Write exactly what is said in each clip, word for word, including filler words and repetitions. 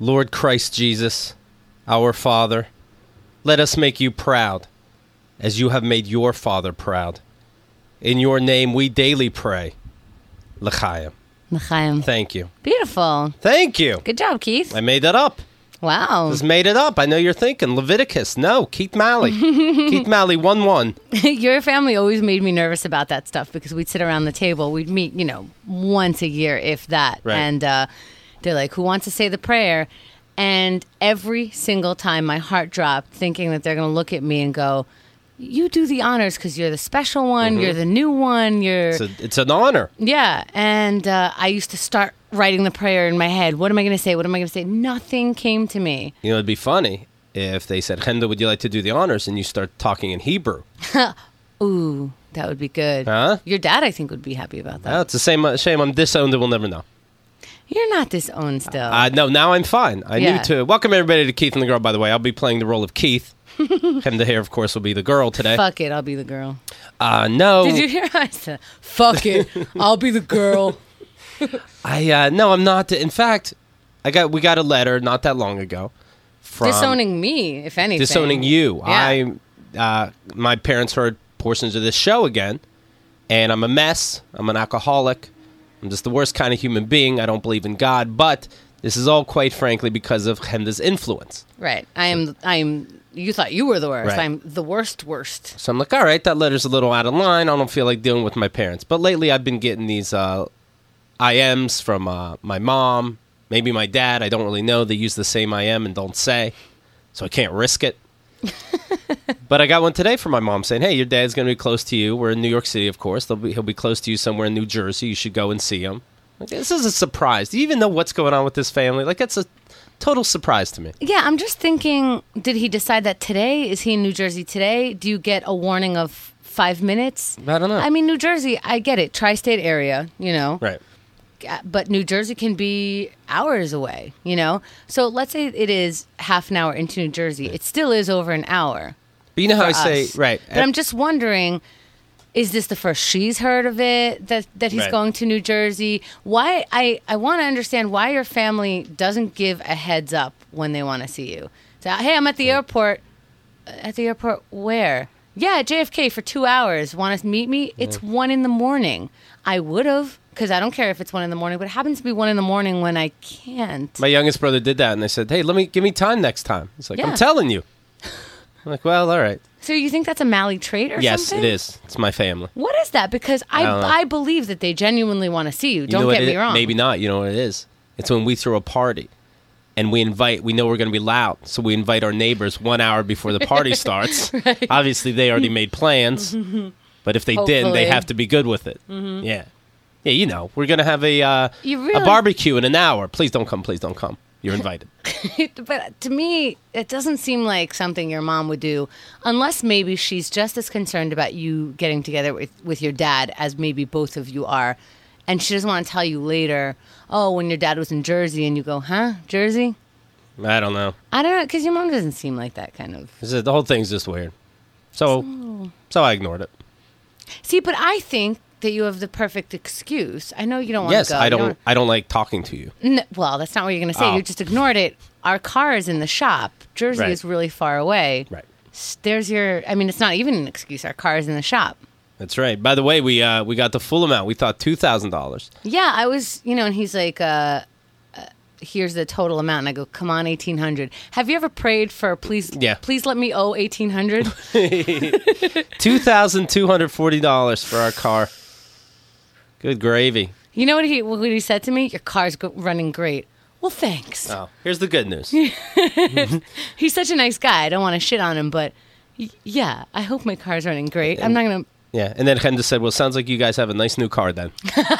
Lord Christ Jesus, our Father, let us make you proud, as you have made your Father proud. In your name we daily pray. L'chaim. L'chaim. Thank you. Beautiful. Thank you. Good job, Keith. I made that up. Wow. Just made it up. I know you're thinking Leviticus. No, Keith Malley. Keith Malley, one one. Your family always made me nervous about that stuff because we'd sit around the table. We'd meet, you know, once a year, if that. Right. And uh, they're like, who wants to say the prayer? And every single time my heart dropped thinking that they're going to look at me and go, you do the honors because you're the special one. Mm-hmm. You're the new one. You're It's, a, it's an honor. Yeah. And uh, I used to start writing the prayer in my head. What am I going to say? What am I going to say? Nothing came to me. You know, it'd be funny if they said, Chemda, would you like to do the honors? And you start talking in Hebrew. Ooh, that would be good. Huh? Your dad, I think, would be happy about that. Well, it's the same uh, shame. I'm disowned and we'll never know. You're not disowned still. Uh, no, now I'm fine. I Yeah. knew to. Welcome everybody to Keith and the Girl, by the way. I'll be playing the role of Keith. Chemda here, of course, will be the girl today. Fuck it, I'll be the girl. Uh, no. Did you hear how I said, fuck it, I'll be the girl. I uh, no, I'm not. In fact, I got we got a letter not that long ago from Disowning me, if anything. disowning you. Yeah. I uh, my parents heard portions of this show again, and I'm a mess. I'm an alcoholic. I'm just the worst kind of human being. I don't believe in God, but this is all quite frankly because of Chemda's influence. Right. I am, I am, you thought you were the worst. Right. I'm the worst worst. So I'm like, all right, that letter's a little out of line. I don't feel like dealing with my parents. But lately I've been getting these uh, I Ms from uh, my mom, maybe my dad. I don't really know. They use the same I M and don't say, so I can't risk it. But I got one today from my mom saying, hey, your dad's going to be close to you. We're in New York City, of course. They'll be, he'll be close to you somewhere in New Jersey. You should go and see him. Like, this is a surprise. Do you even know what's going on with this family? Like, that's a total surprise to me. Yeah, I'm just thinking, did he decide that today? Is he in New Jersey today? Do you get a warning of five minutes? I don't know. I mean, New Jersey, I get it. Tri-state area, you know. Right. But New Jersey can be hours away, you know? So let's say it is half an hour into New Jersey. It still is over an hour. But you know how I for say, us. right. But I'm just wondering, is this the first she's heard of it, that, that he's Right. going to New Jersey? Why? I, I want to understand why your family doesn't give a heads up when they want to see you. So, hey, I'm at the airport. At the airport where? Yeah, at J F K for two hours. Want to meet me? It's one in the morning. I would have, because I don't care if it's one in the morning, but it happens to be one in the morning when I can't. My youngest brother did that, and they said, hey, let me give me time next time. He's like, Yeah. I'm telling you. I'm like, well, all right. So you think that's a Malley trait or Yes, something? it is. It's my family. What is that? Because I I don't know. I, believe that they genuinely want to see you. You Don't know what get it me is? wrong. Maybe not. You know what it is? It's when we throw a party, and we invite, we know we're going to be loud, so we invite our neighbors one hour before the party starts. Right. Obviously, they already made plans, but if they didn't, they Hopefully. have to be good with it. Mm-hmm. Yeah. Yeah, you know, we're going to have a, uh, You a really- barbecue in an hour. Please don't come. Please don't come. You're invited. But to me, it doesn't seem like something your mom would do, unless maybe she's just as concerned about you getting together with, with your dad as maybe both of you are. And she doesn't want to tell you later, oh, when your dad was in Jersey, and you go, huh, Jersey? I don't know. I don't know, because your mom doesn't seem like that kind of. This is- the whole thing's just weird. So, so, so I ignored it. See, but I think that you have the perfect excuse. I know you don't want Yes, to go. I You don't. I don't like talking to you. N- well, that's not what you're going to say. Oh. You just ignored it. Our car is in the shop. Jersey Right. is really far away. Right. S- There's your. I mean, it's not even an excuse. Our car is in the shop. That's right. By the way, we uh, we got the full amount. We thought two thousand dollars. Yeah, I was. You know, and he's like, uh, uh, "Here's the total amount." And I go, "Come on, eighteen hundred. Have you ever prayed for please? Yeah. Please let me owe eighteen hundred. Two thousand two hundred forty dollars for our car. Good gravy. You know what he what he said to me? Your car's go- running great. Well, thanks. Oh, here's the good news. He's such a nice guy. I don't want to shit on him, but y- yeah, I hope my car's running great. I'm not gonna. Yeah, and then Chemda said, "Well, sounds like you guys have a nice new car then."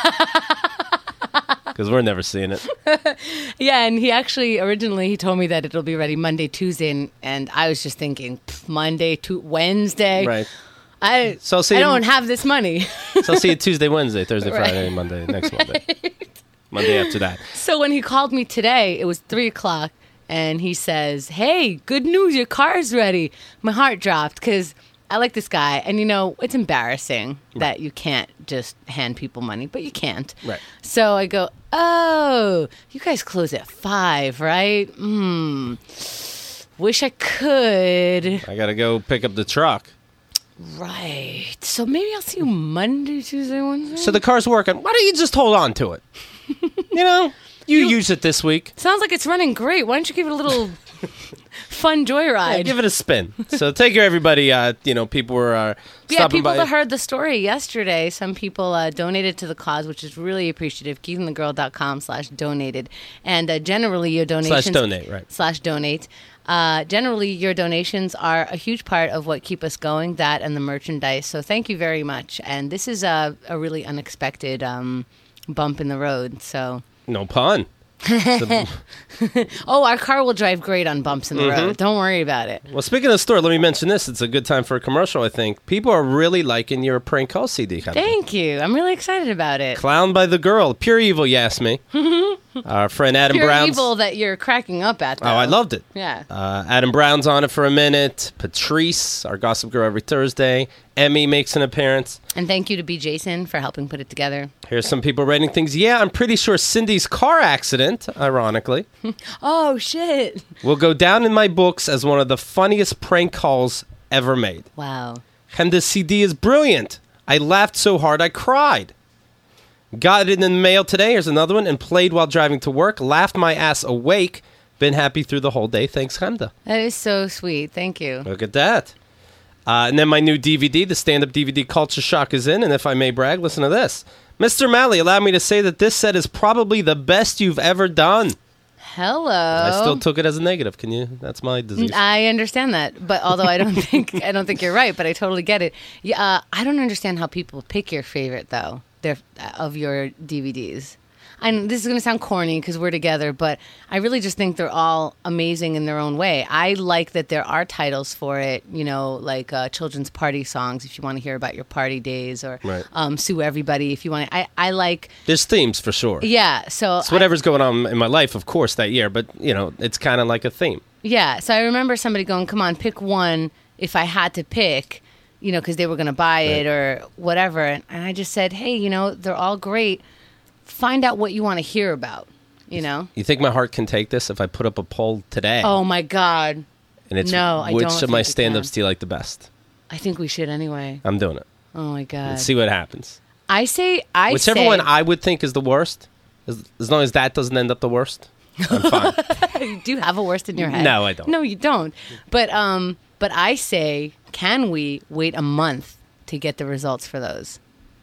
Because we're never seeing it. Yeah, and he actually originally he told me that it'll be ready Monday, Tuesday, and, and I was just thinking pff, Monday to Wednesday. Right. I So I'll see I you- don't have this money. So I'll see you Tuesday, Wednesday, Thursday, Right. Friday, Monday, next Monday. Monday after that. So when he called me today, it was three o'clock, and he says, "Hey, good news, your car's ready." My heart dropped because I like this guy, and you know it's embarrassing that you can't just hand people money, but you can't. Right. So I go, Oh, you guys close at five, right? Hmm. Wish I could. I got to go pick up the truck. Right. So maybe I'll see you Monday, Tuesday, Wednesday. So the car's working. Why don't you just hold on to it? You know, you, you use it this week. Sounds like it's running great. Why don't you give it a little fun joyride? Yeah, give it a spin. So take care, everybody. Uh, you know, people were uh, yeah, stopping people by. that heard the story yesterday, some people uh, donated to the cause, which is really appreciative. keithandthegirl.com slash donated. And uh, generally your donations... Slash donate, right. Slash donate. Uh, generally, your donations are a huge part of what keep us going, that and the merchandise. So thank you very much. And this is a, a really unexpected um, bump in the road. So No pun. Oh, our car will drive great on bumps in the Mm-hmm. road. Don't worry about it. Well, speaking of the store, let me mention this. It's a good time for a commercial, I think. People are really liking your prank call C D. Thank you. I'm really excited about it. Clown by the Girl. Pure evil, you ask me. Our friend Adam Pure Brown's. evil that you're cracking up at, though. Oh, I loved it. Yeah. Uh, Adam Brown's on it for a minute. Patrice, our gossip girl every Thursday. Emmy makes an appearance. And thank you to B. Jason for helping put it together. Here's some people writing things. Yeah, I'm pretty sure Cindy's car accident, ironically, Oh, shit. will go down in my books as one of the funniest prank calls ever made. Wow. And the C D is brilliant. I laughed so hard I cried. Got it in the mail today. Here's another one. And played while driving to work. Laughed my ass awake. Been happy through the whole day. Thanks, Chemda. That is so sweet. Thank you. Look at that. Uh, and then my new D V D, the stand-up D V D Culture Shock, is in. And if I may brag, listen to this. Mister Malley, allow me to say that this set is probably the best you've ever done. Hello. I still took it as a negative. Can you? That's my disease. I understand that, but although I don't think I don't think you're right, but I totally get it. Yeah, uh, I don't understand how people pick your favorite though. Their of your D V Ds. And this is going to sound corny because we're together, but I really just think they're all amazing in their own way. I like that there are titles for it, you know, like uh, children's party songs if you want to hear about your party days, or Right. um, Sue Everybody if you want to. I, I like, There's themes for sure. yeah, so. It's whatever's going on in my life, of course, that year. But, you know, it's kind of like a theme. Yeah, so I remember somebody going, come on, pick one if I had to pick, you know, because they were going to buy it or whatever. And, and I just said, hey, you know, they're all great. Find out what you want to hear about, you know? You think my heart can take this if I put up a poll today? Oh, my God. and it's no, I which don't of think my it stand-ups can. do you like the best? I think we should anyway. I'm doing it. Oh, my God. Let's see what happens. I say, I Whichever say. one I would think is the worst, as, as long as that doesn't end up the worst, I'm fine. You do have a worst in your head. No, I don't. No, you don't. But, um, but I say, can we wait a month to get the results for those?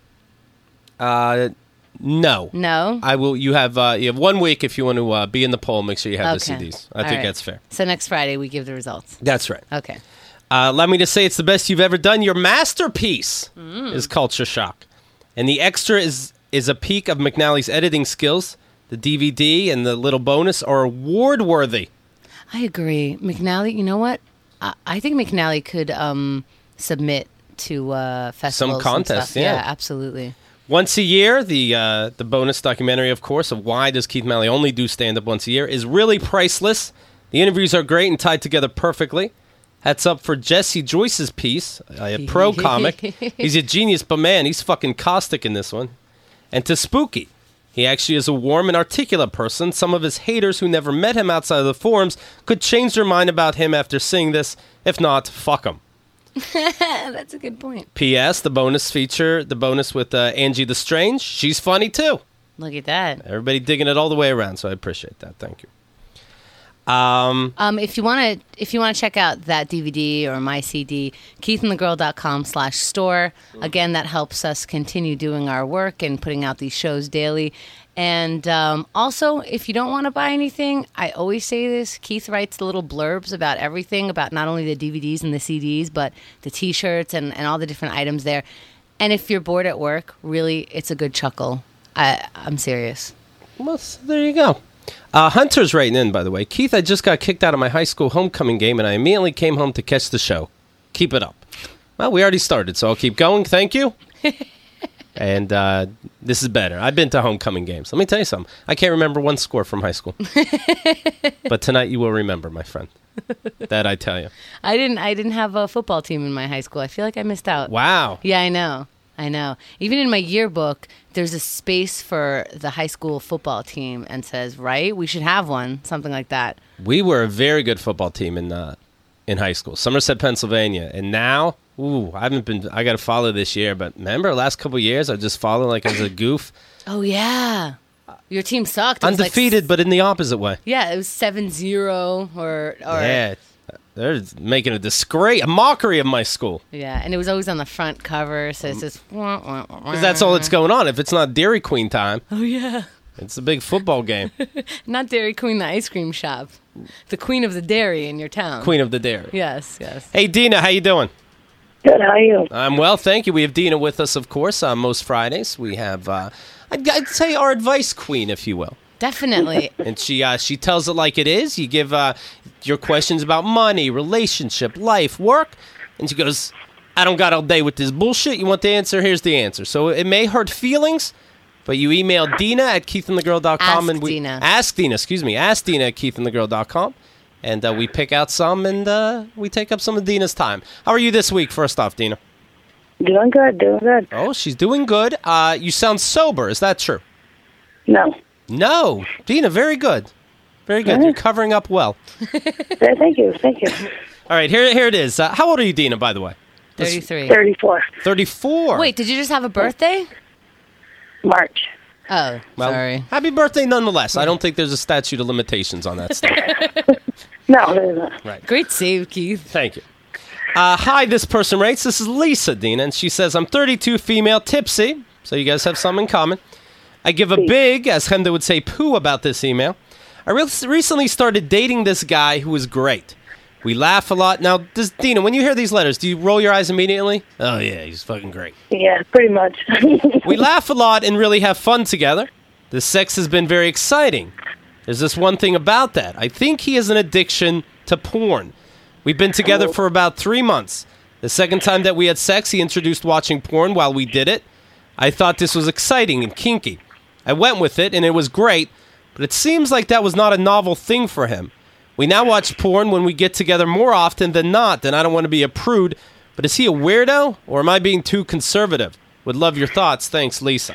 Uh, no. No? I will. You have uh, you have one week if you want to uh, be in the poll. Make sure you have Okay. the C Ds. I All think right. that's fair. So next Friday we give the results. That's right. Okay. Uh, allow me to say it's the best you've ever done. Your masterpiece Mm. is Culture Shock, and the extra is is a peek of McNally's editing skills. The D V D and the little bonus are award worthy. I agree. McNally, you know what? I, I think McNally could um, submit to uh, festivals and contests, stuff. yeah. absolutely. Once a year, the uh, the bonus documentary, of course, of why does Keith Malley only do stand-up once a year, is really priceless. The interviews are great and tied together perfectly. Hats up for Jesse Joyce's piece, a pro comic. He's a genius, but man, he's fucking caustic in this one. And to Spooky, he actually is a warm and articulate person. Some of his haters who never met him outside of the forums could change their mind about him after seeing this. If not, fuck him. That's a good point. P S. The bonus feature, the bonus with uh, Angie the Strange, she's funny too. Look at that. Everybody digging it all the way around, so I appreciate that. Thank you. Um, Um, if you want to, if you want to check out that D V D or my C D, keithandthegirl.com slash store. Again, that helps us continue doing our work and putting out these shows daily. And um, also, if you don't want to buy anything, I always say this. Keith writes the little blurbs about everything, about not only the D V Ds and the C Ds, but the T-shirts and, and all the different items there. And if you're bored at work, really, it's a good chuckle. I, I'm serious. well, so there you go. Uh, Hunter's writing in, by the way. Keith, I just got kicked out of my high school homecoming game, and I immediately came home to catch the show. Keep it up. Well, we already started, so I'll keep going. Thank you. And uh, this is better. I've been to homecoming games. Let me tell you something. I can't remember one score from high school. But tonight you will remember, my friend. That I tell you. I didn't. I didn't have a football team in my high school. I feel like I missed out. Wow. Yeah, I know. I know. Even in my yearbook, there's a space for the high school football team and says, right, we should have one, something like that. We were a very good football team in uh, in high school, Somerset, Pennsylvania. And now, ooh, I haven't been, I got to follow this year. But remember, last couple of years, I just followed like as a goof. Oh, yeah. Your team sucked. It was Undefeated, like, but in the opposite way. yeah, it was seven zero or, or Yeah. They're making a disgrace, a mockery of my school. yeah, and it was always on the front cover, so it's just Because because that's all that's going on. If it's not Dairy Queen time, Oh yeah, it's a big football game. not Dairy Queen, the ice cream shop, the queen of the dairy in your town. Queen of the Dairy. Yes, yes. Hey, Dina, how you doing? Good, how are you? I'm well, thank you. We have Dina with us, of course, on most Fridays. We have, uh, I'd, I'd say, our advice queen, if you will. Definitely. And she uh, she tells it like it is. You give uh, your questions about money, relationship, life, work, and she goes, I don't got all day with this bullshit. You want the answer? Here's the answer. So it may hurt feelings, but you email Dina at keith and the girl dot com. Ask and we, Dina. Ask Dina, excuse me. Ask Dina at keith and the girl dot com. And uh, we pick out some, and uh, we take up some of Dina's time. How are you this week, first off, Dina? Doing good, doing good. Oh, she's doing good. Uh, you sound sober. Is that true? No. No. Dina, very good. Very good. All right. You're covering up well. Yeah, thank you, thank you. All right, here, here it is. Uh, how old are you, Dina, by the way? thirty-three. thirty-four, thirty-four. Wait, did you just have a birthday? March. Oh, Well, sorry. happy birthday nonetheless. I don't think there's a statute of limitations on that stuff. No, there's not. Great save, Keith. Thank you. Uh, hi, this person writes. This is Lisa, Dina, and she says, I'm thirty-two, female, tipsy. So you guys have something in common. I give a big, as Hemda would say, poo about this email. I re- recently started dating this guy who is great. We laugh a lot. Now, does, Dina, when you hear these letters, do you roll your eyes immediately? Oh, yeah, he's fucking great. Yeah, pretty much. We laugh a lot and really have fun together. The sex has been very exciting. There's this one thing about that. I think he has an addiction to porn. We've been together for about three months. The second time that we had sex, he introduced watching porn while we did it. I thought this was exciting and kinky. I went with it, and it was great, but it seems like that was not a novel thing for him. We now watch porn when we get together more often than not, and I don't want to be a prude, but is he a weirdo, or am I being too conservative? Would love your thoughts. Thanks, Lisa.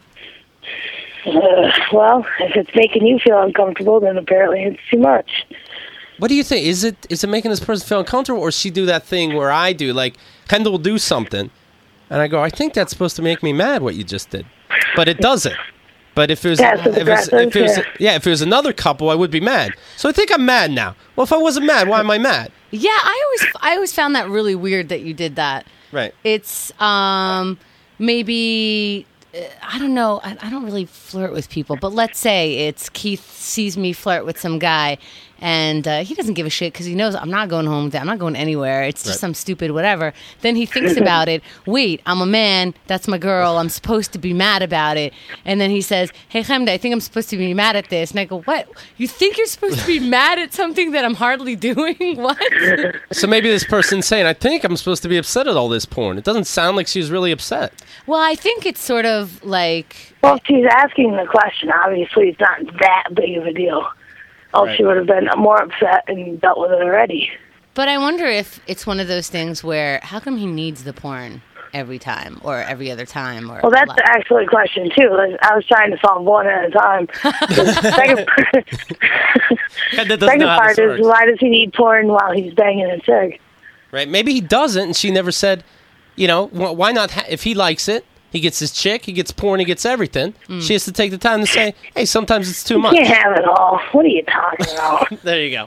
uh, well, if it's making you feel uncomfortable, then apparently it's too much. What do you think? Is it is it making this person feel uncomfortable, or does she do that thing where I do? Like, Kendall will do something, and I go, I think that's supposed to make me mad, what you just did. But it doesn't. But if it was, That's if it was, aggressive, if it was yeah. yeah, if it was another couple, I would be mad. So I think I'm mad now. Well, if I wasn't mad, why am I mad? Yeah, I always I always found that really weird that you did that. Right. It's um maybe uh, I don't know. I, I don't really flirt with people, but let's say it's Keith sees me flirt with some guy, and uh, he doesn't give a shit because he knows I'm not going home with it. I'm not going anywhere. It's just Right. some stupid whatever. Then he thinks about it. Wait, I'm a man. That's my girl. I'm supposed to be mad about it. And then he says, hey, Chemda, I think I'm supposed to be mad at this. And I go, what? You think you're supposed to be mad at something that I'm hardly doing? What? So maybe this person's saying, I think I'm supposed to be upset at all this porn. It doesn't sound like she's really upset. Well, I think it's sort of like... Well, if she's asking the question, obviously it's not that big of a deal. Else Right. she would have been more upset and dealt with it already. But I wonder if it's one of those things where how come he needs the porn every time or every other time? Or Well, a that's lot? actually a question, too. Like, I was trying to solve one at a time. The second That doesn't second know how part this is, works. why does he need porn while he's banging a chick? Right? Maybe he doesn't, and she never said, you know, wh- why not? Ha- if he likes it, he gets his chick, he gets porn, he gets everything. She has to take the time to say, hey, sometimes it's too much. You can't have it all. What are you talking about? There you go.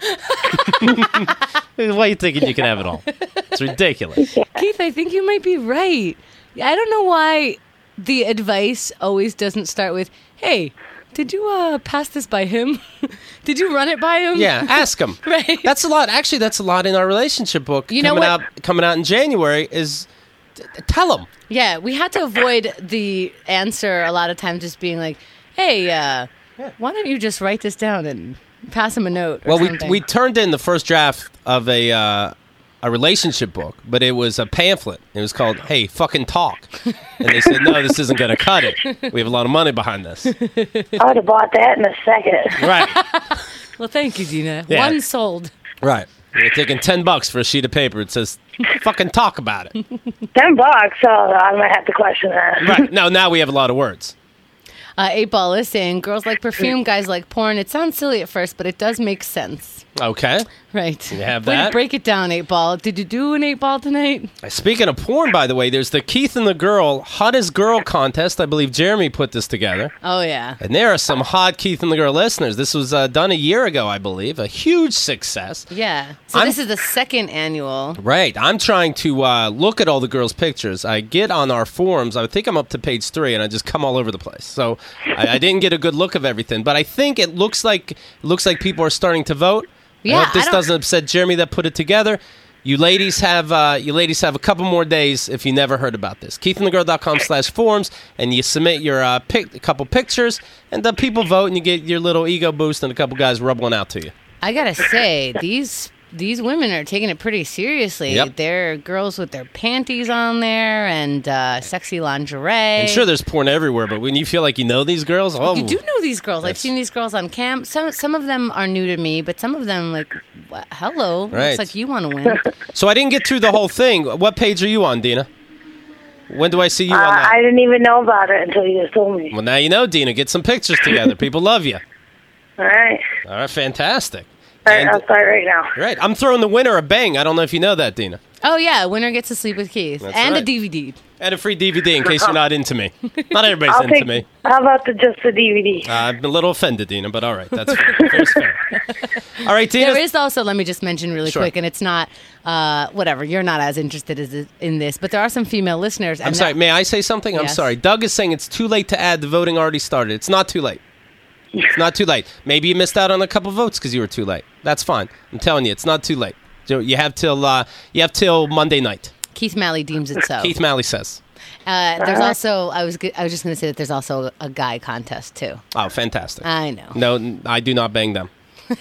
Why are you thinking you can have it all? It's ridiculous. Keith, I think you might be right. I don't know why the advice always doesn't start with, hey, did you uh, pass this by him? Did you run it by him? Yeah, ask him. Right. That's a lot. Actually, that's a lot in our relationship book. You know coming what? out coming out in January is t- t- tell him. Yeah, we had to avoid the answer a lot of times just being like, hey, uh, why don't you just write this down and pass him a note or Well, we something? we turned in the first draft of a uh, a relationship book, but it was a pamphlet. It was called "Hey, fucking talk," and they said, "No, this isn't going to cut it. We have a lot of money behind this." I would have bought that in a second. Right, Well, thank you, Dina. Yeah. One sold. right. You're taking ten bucks for a sheet of paper. It says, fucking talk about it. Ten bucks, so I might have to question that. Right. No, now we have a lot of words. Uh, Eight Ball is saying, girls like perfume, guys like porn. It sounds silly at first, but it does make sense. Okay. Right. You have Way to that? break it down, Eight Ball. Did you do an Eight Ball tonight? Speaking of porn, by the way, there's the Keith and the Girl Hottest Girl contest. I believe Jeremy put this together. Oh, yeah. And there are some hot Keith and the Girl listeners. This was uh, done a year ago, I believe. A huge success. Yeah. So I'm- this is the second annual. Right. I'm trying to uh, look at all the girls' pictures. I get on our forums. I think I'm up to page three, and I just come all over the place. So I, I didn't get a good look of everything, but I think it looks like it looks like people are starting to vote. Yeah, I hope this I don't- doesn't upset Jeremy that put it together. You ladies have uh, you ladies have a couple more days if you never heard about this. keith and the girl dot com slash forums, and you submit your uh, pic- a couple pictures, and the people vote, and you get your little ego boost, and a couple guys rub one out to you. I gotta say, these these women are taking it pretty seriously. Yep. They're girls with their panties on there and uh, sexy lingerie. And sure, there's porn everywhere, but when you feel like you know these girls, oh, You do know these girls. I've That's- seen these girls on cam. Some some of them are new to me, but some of them, like, wha- hello, Right. looks like you want to win. So I didn't get through the whole thing. What page are you on, Dina? When do I see you Uh, on that? I didn't even know about it until you just told me. Well, now you know, Dina. Get some pictures together. People love you. All right. All right, fantastic. All right, And- I'll start right now. right, I'm throwing the winner a bang. I don't know if you know that, Dina. Oh yeah, winner gets to sleep with Keith That's and a right. D V D. And a free D V D in case you're not into me. Not everybody's I'll into take. me. How about the just the D V D? Uh, I'm a little offended, Dina, but all right. That's fair. Fair's fair. All right, Dina. There is also, let me just mention really Sure. quick, and it's not, uh, whatever, you're not as interested as in this, but there are some female listeners. I'm and sorry. that- May I say something? I'm Yes. sorry. Doug is saying it's too late to add. The voting already started. It's not too late. It's not too late. Maybe you missed out on a couple votes because you were too late. That's fine. I'm telling you, it's not too late. So you have till uh, you have till Monday night. Keith Malley deems it so. Keith Malley says. Uh, there's also, I was, go- I was just going to say that there's also a guy contest too. Oh, fantastic. I know. No, n- I do not bang them.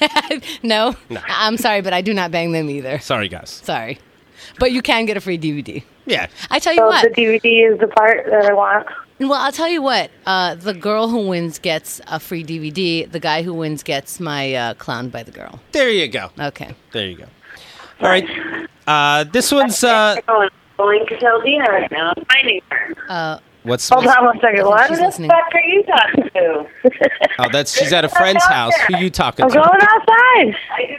No? I'm sorry, but I do not bang them either. Sorry, guys. Sorry. But you can get a free D V D. Yeah. I tell you So what. the D V D is the part that I want. Well, I'll tell you what. Uh, the girl who wins gets a free D V D. The guy who wins gets my uh, Clown by the Girl. There you go. Okay. There you go. All right. Uh, this one's uh, Going to tell Dina right now. I'm finding her. Uh, what's, Hold what's on one second. What? she's the listening. fuck are you talking to? oh, that's she's at a friend's house. Who you talking I'm to? going outside.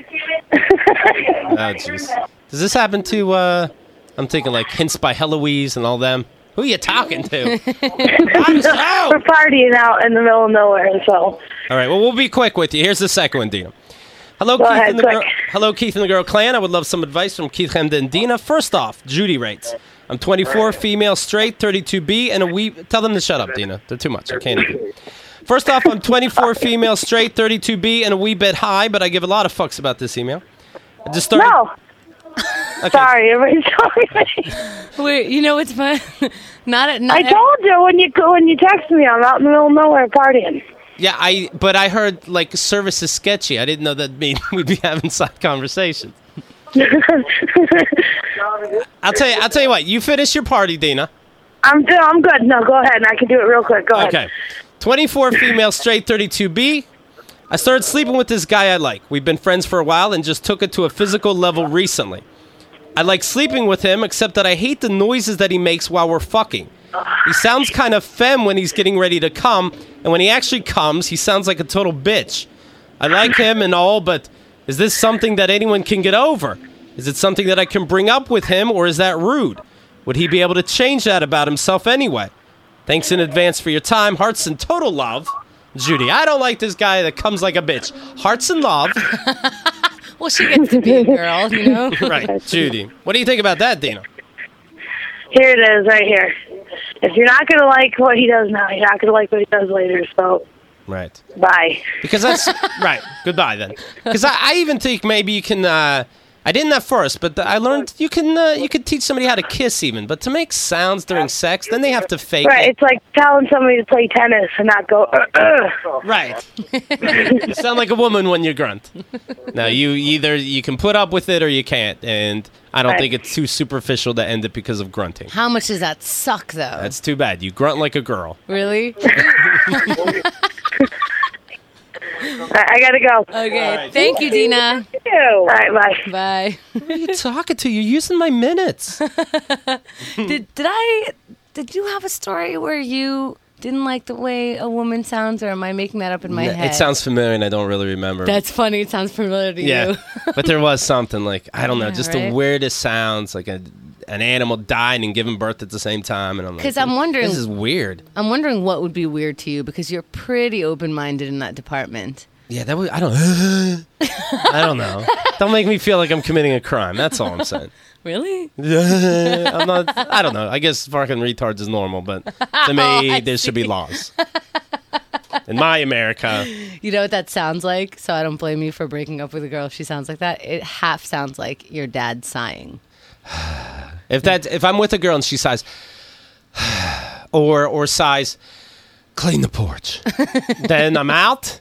Oh, jeez. Does this happen to? Uh, I'm thinking like Hints by Heloise and all them. Who are you talking to? I'm so- We're partying out in the middle of nowhere, so. All right. Well, we'll be quick with you. Here's the second one, Dina. Hello, Go Keith ahead, and the quick. girl. Hello, Keith and the Girl Clan. I would love some advice from Keith, Hemda, and Dina. First off, Judy rates. I'm twenty-four, female, straight, thirty-two B, and a wee. Tell them to shut up, Dina. They're too much. I can't even. First off, I'm twenty-four, female, straight, thirty-two B, and a wee bit high, but I give a lot of fucks about this email. I just started. No. Okay. Sorry, everybody's talking to me. Wait, you know what's fun? not at. Not I told you when you when you text me, I'm out in the middle of nowhere partying. Yeah, I. But I heard like service is sketchy. I didn't know that mean we'd be having side conversations. I'll tell you. I'll tell you what. You finish your party, Dina. I'm good. I'm good. No, go ahead. I can do it real quick. Go Okay. ahead. twenty-four, female, straight, thirty-two B. I started sleeping with this guy I like. We've been friends for a while and just took it to a physical level recently. I like sleeping with him, except that I hate the noises that he makes while we're fucking. He sounds kind of femme when he's getting ready to come, and when he actually comes, he sounds like a total bitch. I like him and all, but is this something that anyone can get over? Is it something that I can bring up with him, or is that rude? Would he be able to change that about himself anyway? Thanks in advance for your time. Hearts and total love. Judy, I don't like this guy that comes like a bitch. Hearts and love. Well, she gets to be a girl, you know? Right, Judy. What do you think about that, Dina? Here it is, right here. If you're not gonna like what he does now, you're not gonna like what he does later. So, Right. bye. Because that's right. Goodbye then. Because I, I even think maybe you can. Uh, I didn't at first, but I learned you can. Uh, you could teach somebody how to kiss even, but to make sounds during sex, then they have to fake Right, it. it's like telling somebody to play tennis and not go. Uh, uh. Right. You sound like a woman when you grunt. Now you either you can put up with it or you can't, and I don't Right. think it's too superficial to end it because of grunting. How much does that suck, though? That's too bad. You grunt like a girl. Really? I, I gotta go. Okay. right. Thank you, Dina. you. All right, bye. Bye. Who are you talking to? You're using my minutes. did did I? Did you have a story where you didn't like the way a woman sounds, or am I making that up in my N- head? It sounds familiar, and I don't really remember. That's funny. It sounds familiar to yeah, you. but there was something like I don't know, Yeah, just right? the weirdest sounds, like a an animal dying and giving birth at the same time, and I'm like, 'Cause I'm wondering- this is weird. I'm wondering what would be weird to you because you're pretty open-minded in that department. Yeah, that would I don't. I don't know. Don't make me feel like I'm committing a crime. That's all I'm saying. Really? I'm not. I don't know. I guess fucking retards is normal, but to me, Oh, I there should be laws. In my America, You know what that sounds like? So I don't blame you for breaking up with a girl if she sounds like that. It half sounds like your dad sighing. if that if I'm with a girl and she sighs, or or sighs, clean the porch, then I'm out,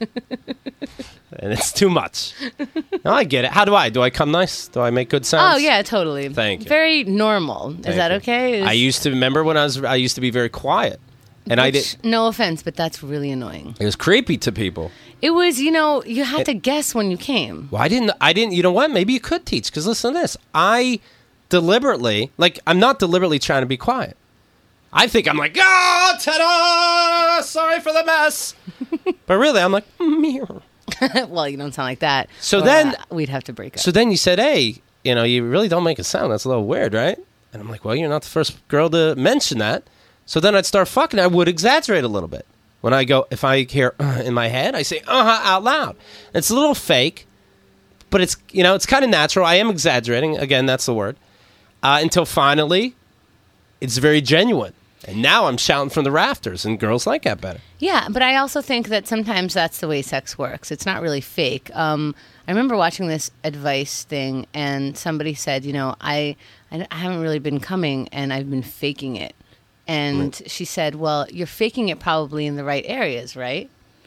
and it's too much. No, I get it. How do I? Do I come nice? Do I make good sounds? Oh yeah, totally. Thank you. Very normal. Is Thank that you. okay? Is- I used to remember when I was. I used to be very quiet, and I which- did. No offense, but that's really annoying. It was creepy to people. It was, you know, you had to guess when you came. Well, I didn't. I didn't. You know what? Maybe you could teach. Because listen to this. I deliberately, like, I'm not deliberately trying to be quiet. I think I'm like, oh, ta-da! Sorry for the mess. But really, I'm like, mirror. Well, you don't sound like that. So Or, then- uh, we'd have to break up. So then you said, hey, you know, you really don't make a sound. That's a little weird, right? And I'm like, well, you're not the first girl to mention that. So then I'd start fucking. I would exaggerate a little bit. When I go, if I hear uh, in my head, I say uh-huh out loud. It's a little fake, but it's, you know, it's kind of natural. I am exaggerating. Again, that's the word. Uh, until finally, it's very genuine. And now I'm shouting from the rafters, and girls like that better. Yeah, but I also think that sometimes that's the way sex works. It's not really fake. Um, I remember watching this advice thing, and somebody said, you know, I, I I haven't really been coming, and I've been faking it. And she said, well, you're faking it probably in the right areas, right?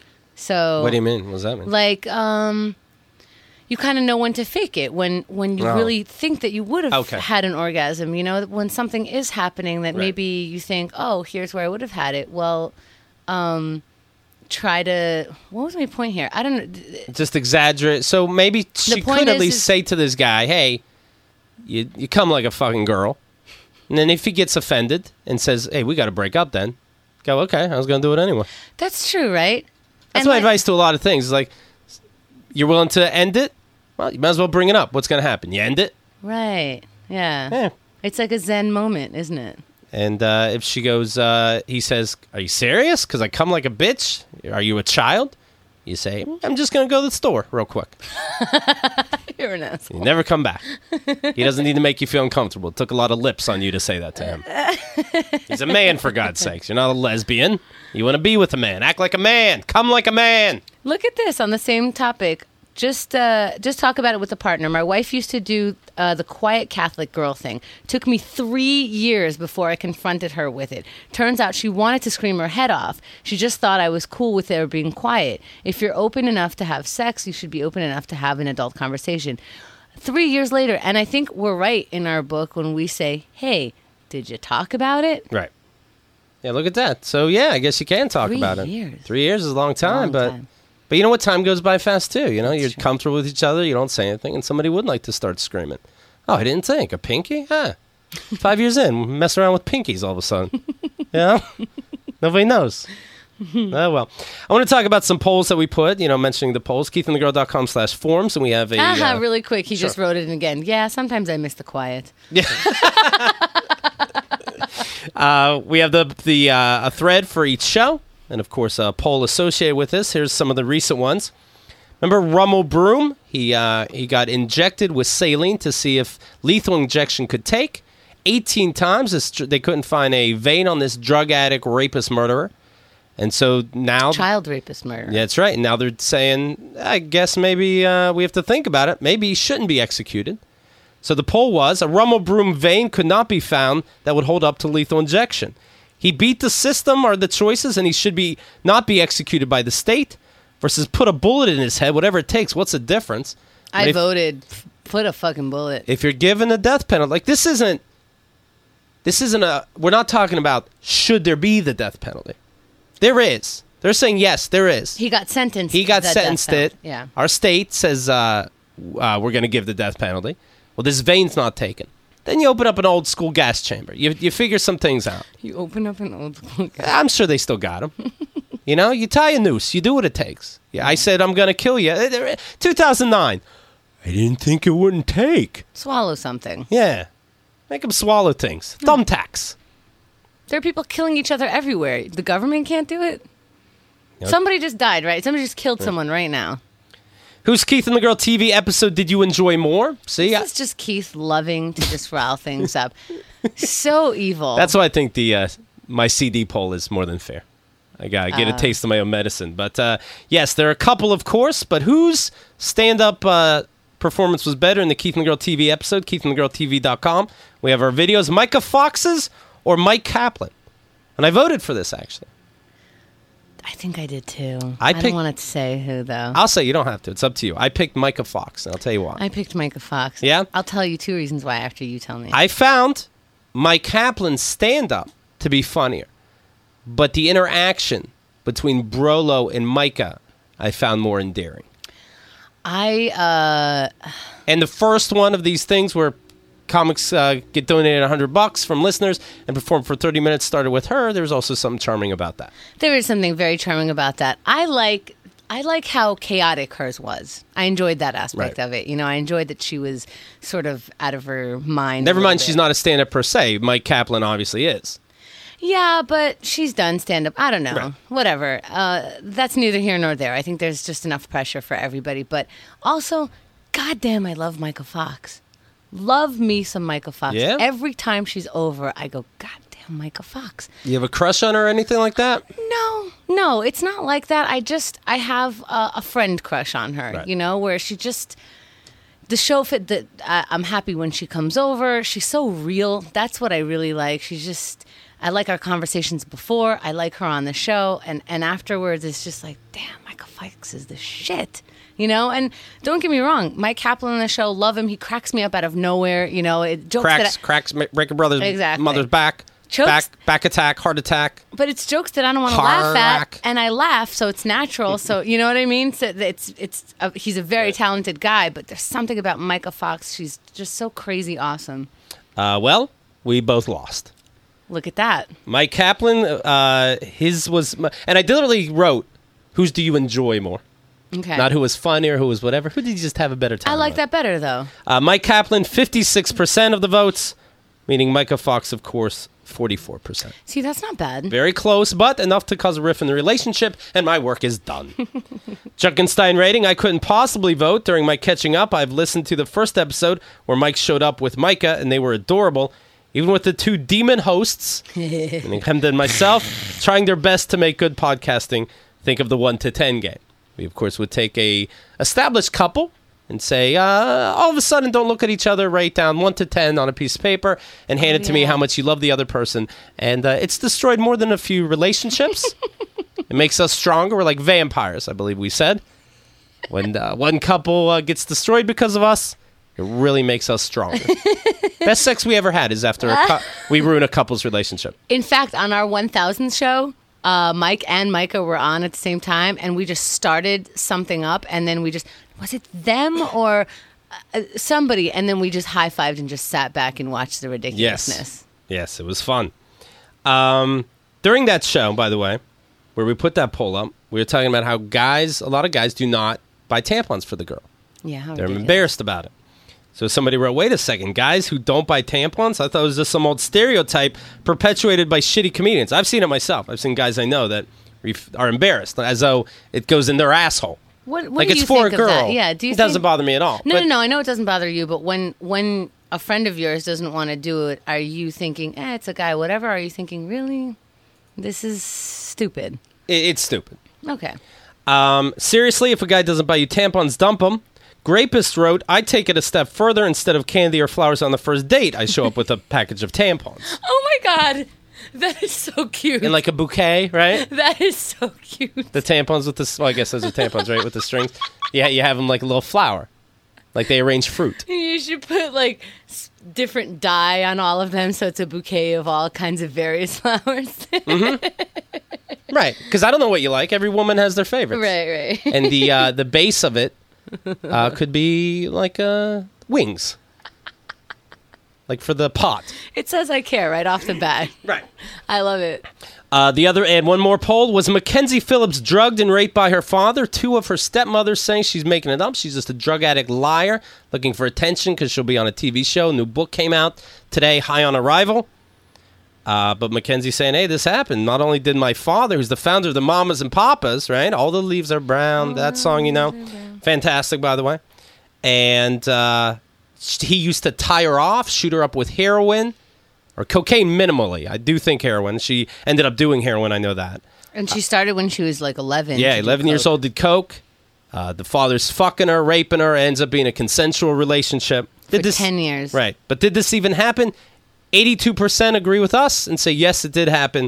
So What do you mean? What does that mean? like um you kind of know when to fake it when when you Oh. really think that you would have Okay. had an orgasm, you know, when something is happening that Right. maybe you think, oh, here's where I would have had it. Well, um try to, what was my point here? I don't know. Just exaggerate. So maybe she point could at is- least is- say to this guy, hey, you, you come like a fucking girl. And then if he gets offended and says, hey, we got to break up then, go, okay, I was going to do it anyway. That's true, right? That's And my like- advice to a lot of things. It's like, you're willing to end it? Well, you might as well bring it up. What's going to happen? You end it? Right. Yeah. Yeah. It's like a Zen moment, isn't it? And uh, if she goes, uh, he says, are you serious? Because I come like a bitch? Are you a child? You say, I'm just going to go to the store real quick. You're an asshole. You never come back. He doesn't need to make you feel uncomfortable. It took a lot of lips on you to say that to him. He's a man, for God's sakes. You're not a lesbian. You want to be with a man. Act like a man. Come like a man. Look at this on the same topic. Just uh, just talk about it with a partner. My wife used to do uh, the quiet Catholic girl thing. Took me three years before I confronted her with it. Turns out she wanted to scream her head off. She just thought I was cool with her being quiet. If you're open enough to have sex, you should be open enough to have an adult conversation. Three years later, and I think we're right in our book when we say, hey, did you talk about it? Right. Yeah, look at that. So, yeah, I guess you can talk Three about it. years. Three years is a long time, Long but... time. But you know what? Time goes by fast, too. You know, That's you're true. comfortable with each other. You don't say anything. And somebody would like to start screaming. Oh, I didn't think. A pinky? Huh. Five years in, mess around with pinkies all of a sudden. You know? Nobody knows. Oh, well. I want to talk about some polls that we put, you know, mentioning the polls. keithandthegirl.com slash forms. And we have a... Aha, uh, really quick. He just sure. wrote it in again. Yeah, sometimes I miss the quiet. Uh, we have the the uh, a thread for each show, and of course a poll associated with this. Here's some of the recent ones. Remember Rummel Broom? He uh, he got injected with saline to see if lethal injection could take. eighteen times this, they couldn't find a vein on this drug addict, rapist, murderer, and so now Child rapist murder. yeah, that's right. And now they're saying, I guess maybe uh, we have to think about it. Maybe he shouldn't be executed. So the poll was, a Rummel Broom vein could not be found that would hold up to lethal injection. He beat the system are the choices, and he should be not be executed by the state versus put a bullet in his head, whatever it takes. What's the difference? I If- voted. f- Put a fucking bullet. If you're given a death penalty, like this isn't, this isn't a, we're not talking about should there be the death penalty. There is. They're saying, yes, there is. He got sentenced. He got to that death sentenced penalty. it. Yeah. Our state says uh, uh, we're going to give the death penalty. Well, this vein's not taken. Then you open up an old school gas chamber. You you figure some things out. You open up an old school gas. I'm sure they still got them. You know, you tie a noose. You do what it takes. Yeah, I said I'm going to kill you. two thousand nine. I didn't think it wouldn't take. Swallow something. Yeah. Make them swallow things. Thumbtacks. There are people killing each other everywhere. The government can't do it? Yep. Somebody just died, right? Somebody just killed someone right now. Whose Keith and the Girl T V episode did you enjoy more? See? This is just Keith loving to just rile things up. So evil. That's why I think the uh, my C D poll is more than fair. I got to get Uh. a taste of my own medicine. But uh, yes, there are a couple, of course. But whose stand-up uh, performance was better in the Keith and the Girl T V episode? keith and the girl t v dot com. We have our videos. Micah Fox's or Mike Kaplan? And I voted for this, actually. I think I did too. I I, picked- don't want to say who, though. I'll say you don't have to. It's up to you. I picked Micah Fox, and I'll tell you why. I picked Micah Fox. Yeah? I'll tell you two reasons why after you tell me. I found Mike Kaplan's stand-up to be funnier. But the interaction between Brolo and Micah, I found more endearing. I, uh... And the first one of these things where comics uh, get donated one hundred bucks from listeners and perform for thirty minutes started with her. There's also something charming about that. There is something very charming about that. I like I like how chaotic hers was. I enjoyed that aspect Right. of it. You know, I enjoyed that she was sort of out of her mind. a Never little mind, bit. she's not a stand-up per se. Mike Kaplan obviously is. Yeah, but she's done stand up. I don't know. Right. Whatever. Uh, that's neither here nor there. I think there's just enough pressure for everybody. But also, goddamn, I love Micah Fox. Love me some Micah Fox. Yeah? Every time she's over, I go, goddamn, Micah Fox. You have a crush on her or anything like that? No, no, it's not like that. I just, I have a, a friend crush on her, Right. you know, where she just, the show fit that uh, I'm happy when she comes over. She's so real. That's what I really like. She's just, I like our conversations before. I like her on the show. And, and afterwards, it's just like, damn, Michael Fox is the shit. You know, and don't get me wrong, Mike Kaplan on the show, love him. He cracks me up out of nowhere. You know, it jokes Cracks, that I, cracks, Ma- Breaker Brothers, Exactly. mother's back, Chokes- back, back attack, heart attack. but it's jokes that I don't want to laugh at, Hark. and I laugh, so it's natural. So you know what I mean? So it's it's a, he's a very talented guy, but there's something about Micah Fox. She's just so crazy awesome. Uh, well, we both lost. Look at that. Mike Kaplan, uh, his was, and I deliberately wrote, whose do you enjoy more? Okay. Not who was funnier, who was whatever. Who did you just have a better time I like with? that better though. Uh, Mike Kaplan, fifty-six percent of the votes, meaning Micah Fox, of course, forty-four percent. See, that's not bad. Very close, but enough to cause a rift in the relationship, and my work is done. Junkenstein rating, I couldn't possibly vote. During my catching up, I've listened to the first episode where Mike showed up with Micah, and they were adorable. Even with the two demon hosts, meaning Hemda and myself, trying their best to make good podcasting, think of the one to ten game. We, of course, would take a established couple and say, uh, all of a sudden, don't look at each other, write down one to ten on a piece of paper, and hand Oh, it to me yeah. how much you love the other person. And uh, it's destroyed more than a few relationships. It makes us stronger. We're like vampires, I believe we said. When uh, one couple uh, gets destroyed because of us, it really makes us stronger. Best sex we ever had is after a cou- we ruin a couple's relationship. In fact, on our one thousandth show, uh, Mike and Micah were on at the same time, and we just started something up, and then we just, was it them or uh, somebody? And then we just high-fived and just sat back and watched the ridiculousness. Yes. Yes, it was fun. Um, during that show, by the way, where we put that poll up, we were talking about how guys, a lot of guys do not buy tampons for the girl. Yeah, how They're ridiculous. embarrassed about it. So somebody wrote, wait a second, guys who don't buy tampons? I thought it was just some old stereotype perpetuated by shitty comedians. I've seen it myself. I've seen guys I know that ref- are embarrassed, as though it goes in their asshole. What, what like do it's you for think a of that? girl. Yeah, do you it doesn't think- bother me at all. No, But no, no. I know it doesn't bother you, but when when a friend of yours doesn't want to do it, are you thinking, eh, it's a guy, whatever? Are you thinking, really? This is stupid. it- it's stupid. Okay. Um, seriously, if a guy doesn't buy you tampons, dump them. Grapist wrote, I take it a step further. Instead of candy or flowers on the first date, I show up with a package of tampons. Oh my God. That is so cute. In like a bouquet, right? That is so cute. The tampons with the, well, I guess those are tampons, right? With the strings. Yeah, you have them like a little flower. Like they arrange fruit. You should put like s- different dye on all of them so it's a bouquet of all kinds of various flowers. Right. Because I don't know what you like. Every woman has their favorite. Right, right. And the uh, the base of it uh, could be like uh, wings. Like for the pot. It says I care right off the bat. Right. I love it. Uh, the other, and one more poll, was Mackenzie Phillips drugged and raped by her father? Two of her stepmothers saying she's making it up. She's just a drug addict liar looking for attention because she'll be on a T V show. New book came out today, High on Arrival. Uh, but Mackenzie saying, hey, this happened. Not only did my father, who's the founder of the Mamas and Papas, right? All the leaves are brown. That song, you know. Fantastic, by the way. And uh, he used to tie her off, shoot her up with heroin. Or cocaine minimally. I do think heroin. She ended up doing heroin, I know that. And she started when she was like eleven. Yeah, eleven years old, did coke. Uh, the father's fucking her, raping her, ends up being a consensual relationship. Did For this, ten years. Right. But did this even happen? eighty-two percent agree with us and say, yes, it did happen.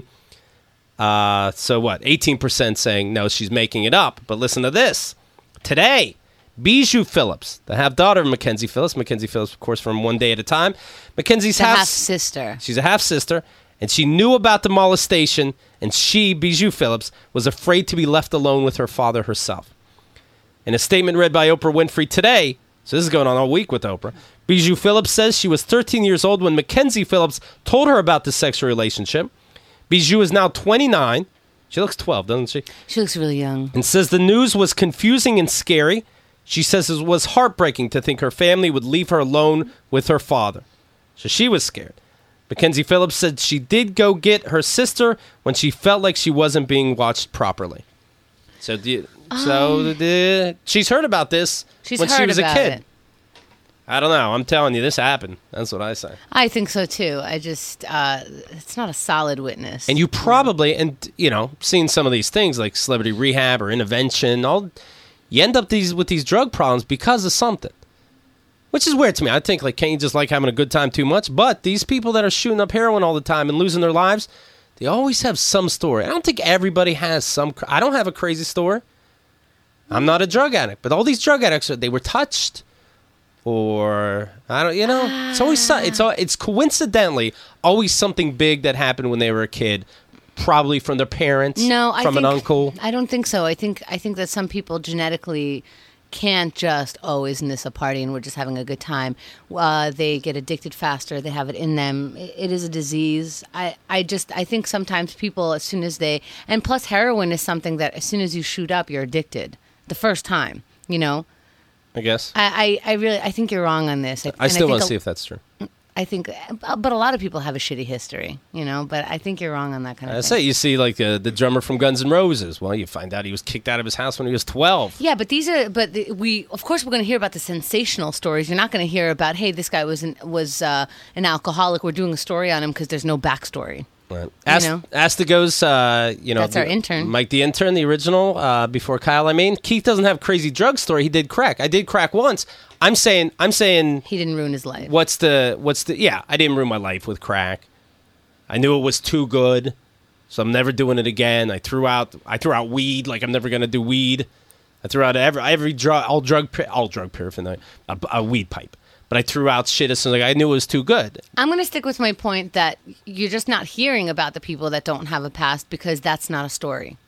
Uh, so what? eighteen percent saying, no, she's making it up. But listen to this. Today, Bijou Phillips, the half-daughter of Mackenzie Phillips. Mackenzie Phillips, of course, from One Day at a Time. Mackenzie's The half... half-sister. She's a half-sister, and she knew about the molestation, and she, Bijou Phillips, was afraid to be left alone with her father herself. In a statement read by Oprah Winfrey today, so this is going on all week with Oprah, Bijou Phillips says she was thirteen years old when Mackenzie Phillips told her about this sexual relationship. Bijou is now twenty-nine. She looks twelve, doesn't she? She looks really young. And says the news was confusing and scary. She says it was heartbreaking to think her family would leave her alone with her father. So she was scared. Mackenzie Phillips said she did go get her sister when she felt like she wasn't being watched properly. So, do you, um, so the, she's heard about this She's when heard she was a about kid. it. I don't know. I'm telling you, this happened. That's what I say. I think so too. I just, uh, it's not a solid witness. And you probably, and you know, seeing some of these things like celebrity rehab or intervention, all you end up these with these drug problems because of something. Which is weird to me. I think, like, can't you just like having a good time too much? But these people that are shooting up heroin all the time and losing their lives, they always have some story. I don't think everybody has some. I don't have a crazy story. I'm not a drug addict, but all these drug addicts, they were touched, or I don't, you know, it's always so- it's it's coincidentally always something big that happened when they were a kid, probably from their parents, no, I from think, an uncle. I don't think so. I think I think that some people genetically can't just, oh, isn't this a party and we're just having a good time. Uh, they get addicted faster. They have it in them. It, it is a disease. I, I just, I think sometimes people, as soon as they, and plus heroin is something that as soon as you shoot up, you're addicted the first time, you know? I guess. I, I, I really, I think you're wrong on this. I, I still want to a, see if that's true. I think, but a lot of people have a shitty history, you know, but I think you're wrong on that kind of I thing. say you see like uh, the drummer from Guns N' Roses. Well, you find out he was kicked out of his house when he was twelve. Yeah, but these are, but the, we, of course, we're going to hear about the sensational stories. You're not going to hear about, hey, this guy was an, was uh, an alcoholic. We're doing a story on him because there's no backstory. Right. Ask, know? ask the goes, uh, you know. That's the, our intern. Mike the intern, the original, uh, before Kyle. I mean, Keith doesn't have crazy drug story. He did crack. I did crack once. I'm saying, I'm saying. He didn't ruin his life. What's the, what's the, yeah, I didn't ruin my life with crack. I knew it was too good, so I'm never doing it again. I threw out, I threw out weed like I'm never going to do weed. I threw out every, every drug, all drug, all drug paraphernalia, a, a weed pipe. But I threw out shit as soon as like, I knew it was too good. I'm going to stick with my point that you're just not hearing about the people that don't have a past because that's not a story.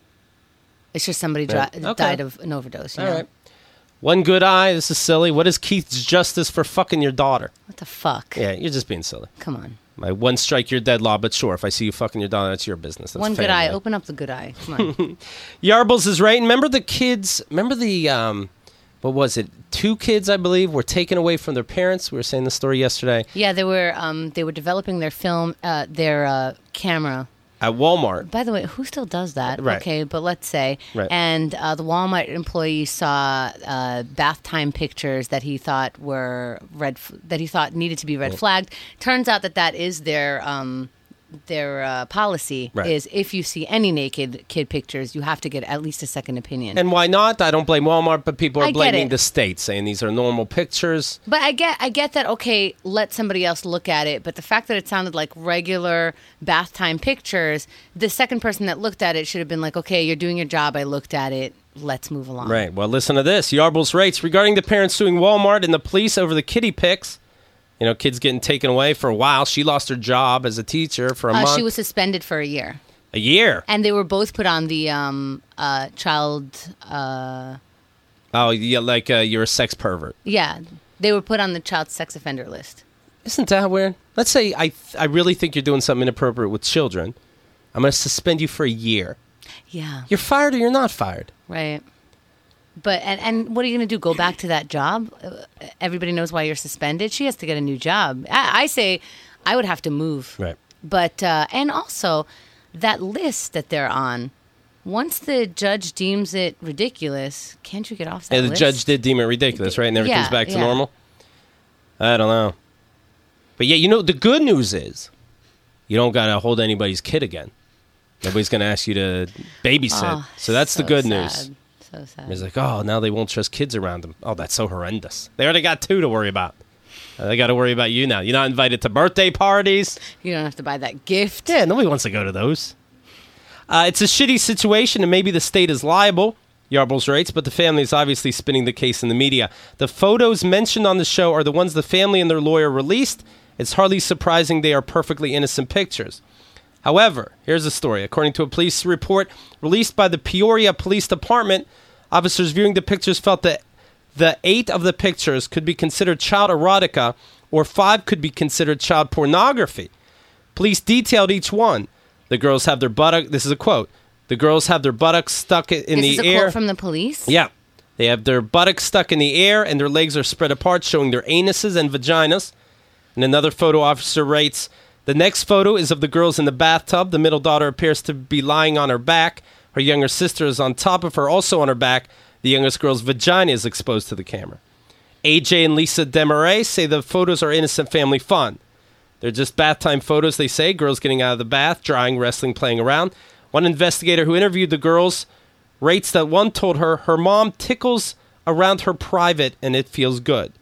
It's just somebody dri- Right. Okay. died of an overdose. You All know? right. One good eye. This is silly. What is Keith's justice for fucking your daughter? What the fuck? Yeah, you're just being silly. Come on. My one strike, you're dead law. But sure, if I see you fucking your daughter, that's your business. That's One good family. eye. Open up the good eye. Come on. Yarbles is right. Remember the kids? Remember the um, what was it? Two kids, I believe, were taken away from their parents. We were saying the story yesterday Yeah, they were um, they were developing their film, uh, their uh, camera. at Walmart. By the way, who still does that? Right. Okay, but let's say. Right. And uh, the Walmart employee saw uh, bath time pictures that he thought were red, f- that he thought needed to be red flagged. Turns out that that is their um, their uh, policy. Right. Is if you see any naked kid pictures, you have to get at least a second opinion. And why not? I don't blame Walmart, but people are I get blaming it. the state, saying these are normal pictures. But I get, I get that. Okay, let somebody else look at it. But the fact that it sounded like regular bath time pictures, the second person that looked at it should have been like, "Okay, you're doing your job. I looked at it. Let's move along." Right. Well, listen to this. Yarbles rates regarding the parents suing Walmart and the police over the kitty pics. You know, kids getting taken away for a while. She lost her job as a teacher for a Uh, month. she was suspended for a year, a year. and they were both put on the um, uh, child uh, Oh, yeah, like uh, you're a sex pervert. Yeah, they were put on the child sex offender list. Isn't that weird? Let's say I th- I really think you're doing something inappropriate with children. I'm going to suspend you for a year. Yeah. You're fired or you're not fired. Right. But and, and what are you going to do? Go back to that job? Uh, Everybody knows why you're suspended. She has to get a new job. I, I say I would have to move. Right. But uh, and also that list that they're on. Once the judge deems it ridiculous, can't you get off that Yeah, the list? judge did deem it ridiculous, right? And everything's Yeah, back to yeah. normal. I don't know. But yeah, you know, the good news is you don't got to hold anybody's kid again. Nobody's going to ask you to babysit. Oh, so that's the good sad. news. So sad. It's like, oh, now they won't trust kids around them. Oh, that's so horrendous. They already got two to worry about. Uh, they got to worry about you now. You're not invited to birthday parties. You don't have to buy that gift. Yeah, nobody wants to go to those. Uh, it's a shitty situation, and maybe the state is liable, Yarbles writes, but the family is obviously spinning the case in the media. The photos mentioned on the show are the ones the family and their lawyer released. It's hardly surprising they are perfectly innocent pictures. However, here's the story. According to a police report released by the Peoria Police Department, officers viewing the pictures felt that the eight of the pictures could be considered child erotica, or five could be considered child pornography. Police detailed each one. The girls have their buttock. This is a quote. The girls have their buttocks stuck in this the is a air. quote from the police? Yeah. They have their buttocks stuck in the air and their legs are spread apart, showing their anuses and vaginas. And another photo officer writes, the next photo is of the girls in the bathtub. The middle daughter appears to be lying on her back. Her younger sister is on top of her, also on her back. The youngest girl's vagina is exposed to the camera. A J and Lisa Demarais say the photos are innocent family fun. They're just bath time photos, they say. Girls getting out of the bath, drying, wrestling, playing around. One investigator who interviewed the girls rates that one told her her mom tickles around her private and it feels good.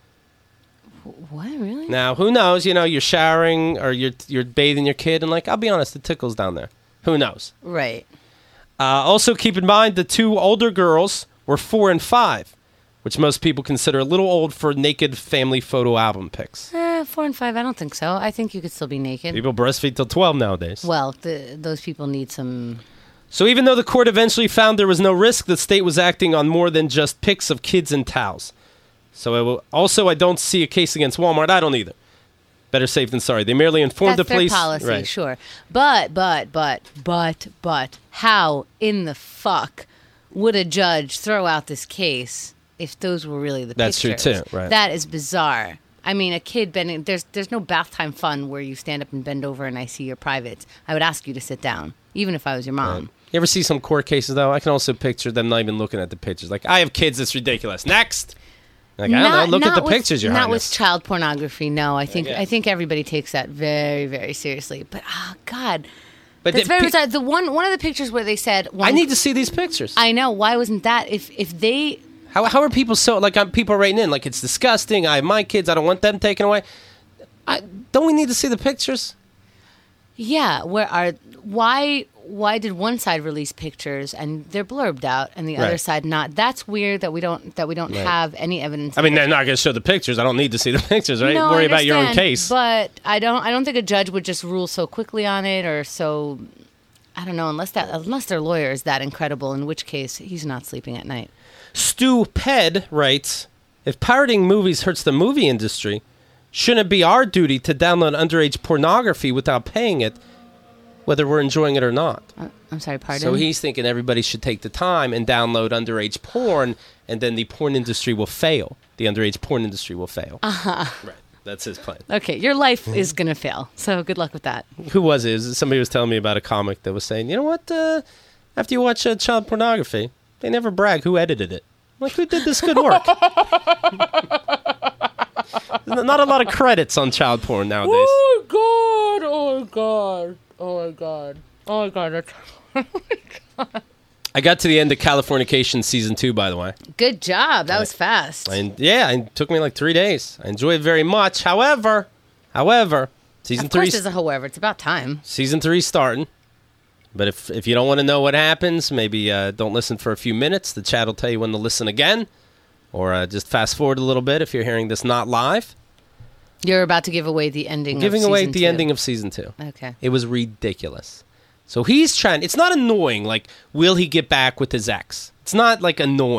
What, really? Now, who knows? You know, you're showering or you're you're bathing your kid and like, I'll be honest, it tickles down there. Who knows? Right. Uh, also, keep in mind the two older girls were four and five, which most people consider a little old for naked family photo album pics. Eh, four and five, I don't think so. I think you could still be naked. People breastfeed till twelve nowadays. Well, the, those people need some... So even though the court eventually found there was no risk, the state was acting on more than just pics of kids and towels. So I will, also, I don't see a case against Walmart. I don't either. Better safe than sorry. They merely informed That's the police. their policy, Right. sure. But, but, but, but, but, how in the fuck would a judge throw out this case if those were really the That's true, pictures? too, right. That is bizarre. I mean, a kid bending, there's there's no bath time fun where you stand up and bend over and I see your privates. I would ask you to sit down, even if I was your mom. You ever see some court cases, though? I can also picture them not even looking at the pictures. Like, I have kids, it's ridiculous. Next! Like, I don't know, look at the with, pictures, Your Not Highness. with child pornography, no. I think guess. I think everybody takes that very, very seriously. But, oh, God. But That's the very pi- bizarre. The one, one of the pictures where they said... One, I need to see these pictures. I know. Why wasn't that? If if they... How how are people so like? I'm people writing in like it's disgusting. I have my kids. I don't want them taken away. I, don't we need to see the pictures? Yeah, where are... Why why did one side release pictures and they're blurbed out and the other Right. side not? That's weird that we don't that we don't Right. have any evidence. I mean, of they're it. not going to show the pictures. I don't need to see the pictures, right? No, I Worry about your own understand, case. But I don't I don't think a judge would just rule so quickly on it or so I don't know, unless that unless their lawyer is that incredible, in which case he's not sleeping at night. Stu Ped writes, if pirating movies hurts the movie industry, shouldn't it be our duty to download underage pornography without paying it, whether we're enjoying it or not? Uh, I'm sorry, pardon. So he's thinking everybody should take the time and download underage porn, and then the porn industry will fail. The underage porn industry will fail. Uh-huh. Right. That's his plan. Okay, your life is going to fail. So good luck with that. Who was it? It was- Somebody was telling me about a comic that was saying, you know what? Uh, after you watch uh, child pornography, they never brag who edited it. I'm like, who did this good work? Not a lot of credits on child porn nowadays. Oh, God. Oh, my God. Oh, my God. Oh, my God. That's... I got to the end of Californication season two, by the way. Good job. That was fast. And yeah, it took me like three days. I enjoyed it very much. However, however, season Of three, course, there's a however. It's about time. season three starting. But if if you don't want to know what happens, maybe uh, don't listen for a few minutes. The chat will tell you when to listen again, or uh, just fast forward a little bit if you're hearing this not live. You're about to give away the ending. Giving of away season the two. ending of season two. Okay. It was ridiculous. So he's trying. It's not annoying. Like, will he get back with his ex? It's not like annoying.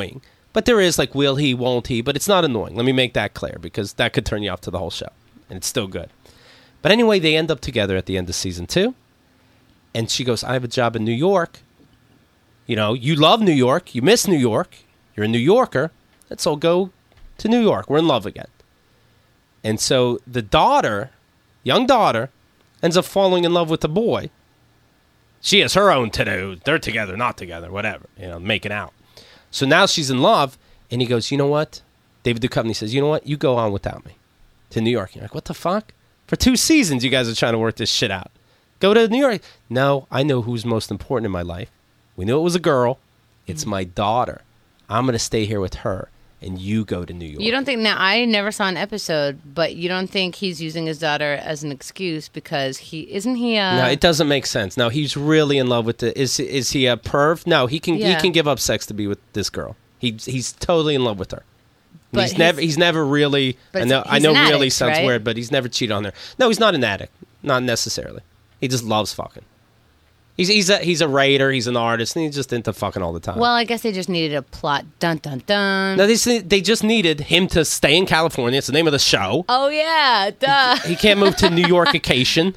But there is like, will he, won't he? But it's not annoying. Let me make that clear because that could turn you off to the whole show. And it's still good. But anyway, they end up together at the end of season two. And she goes, I have a job in New York. You know, you love New York. You miss New York. You're a New Yorker. Let's all go to New York. We're in love again. And so the daughter, young daughter, ends up falling in love with the boy. She has her own to-do. They're together, not together, whatever. You know, making out. So now she's in love. And he goes, you know what? David Duchovny says, you know what? You go on without me to New York. You're like, what the fuck? For two seasons, you guys are trying to work this shit out. Go to New York. No, I know who's most important in my life. We knew it was a girl. It's my daughter. I'm going to stay here with her, and you go to New York. You don't think, now, I never saw an episode, but you don't think he's using his daughter as an excuse because he, isn't he a... No, it doesn't make sense. Now, he's really in love with the... Is is he a perv? No, he can Yeah. he can give up sex to be with this girl. He, he's totally in love with her. But he's, he's- never he's never really... But I know, I he's know an really addict, sounds right? weird, but he's never cheated on her. No, he's not an addict. Not necessarily. He just loves fucking. He's he's a he's a writer. He's an artist, and he's just into fucking all the time. Well, I guess they just needed a plot. Dun, dun, dun. no, they s- they just needed him to stay in California. It's the name of the show. Oh, yeah. Duh. He can't move to New Yorkication.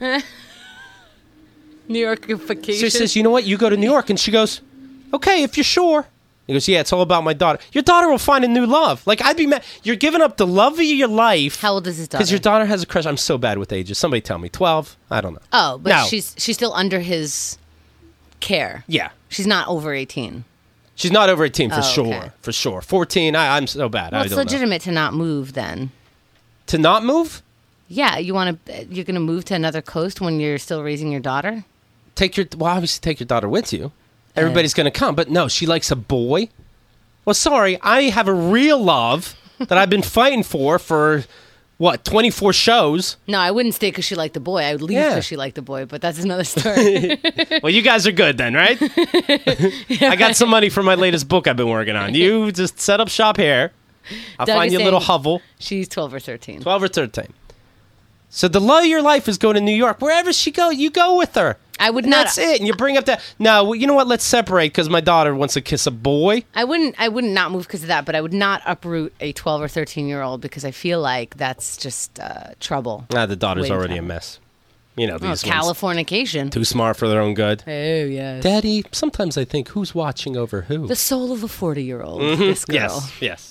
New Yorkification. So he says, "You know what? You go to New York." And she goes, "Okay, if you're sure." He goes, "Yeah, it's all about my daughter. Your daughter will find a new love. Like I'd be mad. You're giving up the love of your life How old is his daughter? because your daughter has a crush. I'm so bad with ages. Somebody tell me. Twelve? I don't know. Oh, but No. she's she's still under his care. Yeah, She's not over eighteen. she's not over eighteen for Oh, sure. okay. For sure. Fourteen. I, I'm so bad. Well, I it's don't know. legitimate to not move then. To not move. Yeah, you want to you're going to move to another coast when you're still raising your daughter? Take your well, obviously take your daughter with you. Everybody's going to come, but no, she likes a boy. Well, sorry, I have a real love that I've been fighting for for what twenty-four shows. No, I wouldn't stay because she liked the boy. I would leave Yeah. because she liked the boy, but that's another story. Well, you guys are good then, right? I got some money for my latest book I've been working on. You just set up shop here. I'll Doug find is you a little saying- hovel. She's twelve or thirteen. twelve or thirteen. So the love of your life is going to New York. Wherever she go, you go with her. I would And not. that's it. And you bring up that. No, well, you know what? Let's separate because my daughter wants to kiss a boy. I wouldn't. I wouldn't not move because of that, but I would not uproot a twelve or thirteen year old because I feel like that's just uh, trouble. Ah, the daughter's Waiting already a time. mess. You know Oh, these ones. Californication. Too smart for their own good. Oh yes. Daddy, sometimes I think who's watching over who? The soul of a forty year old. This girl. Yes, yes.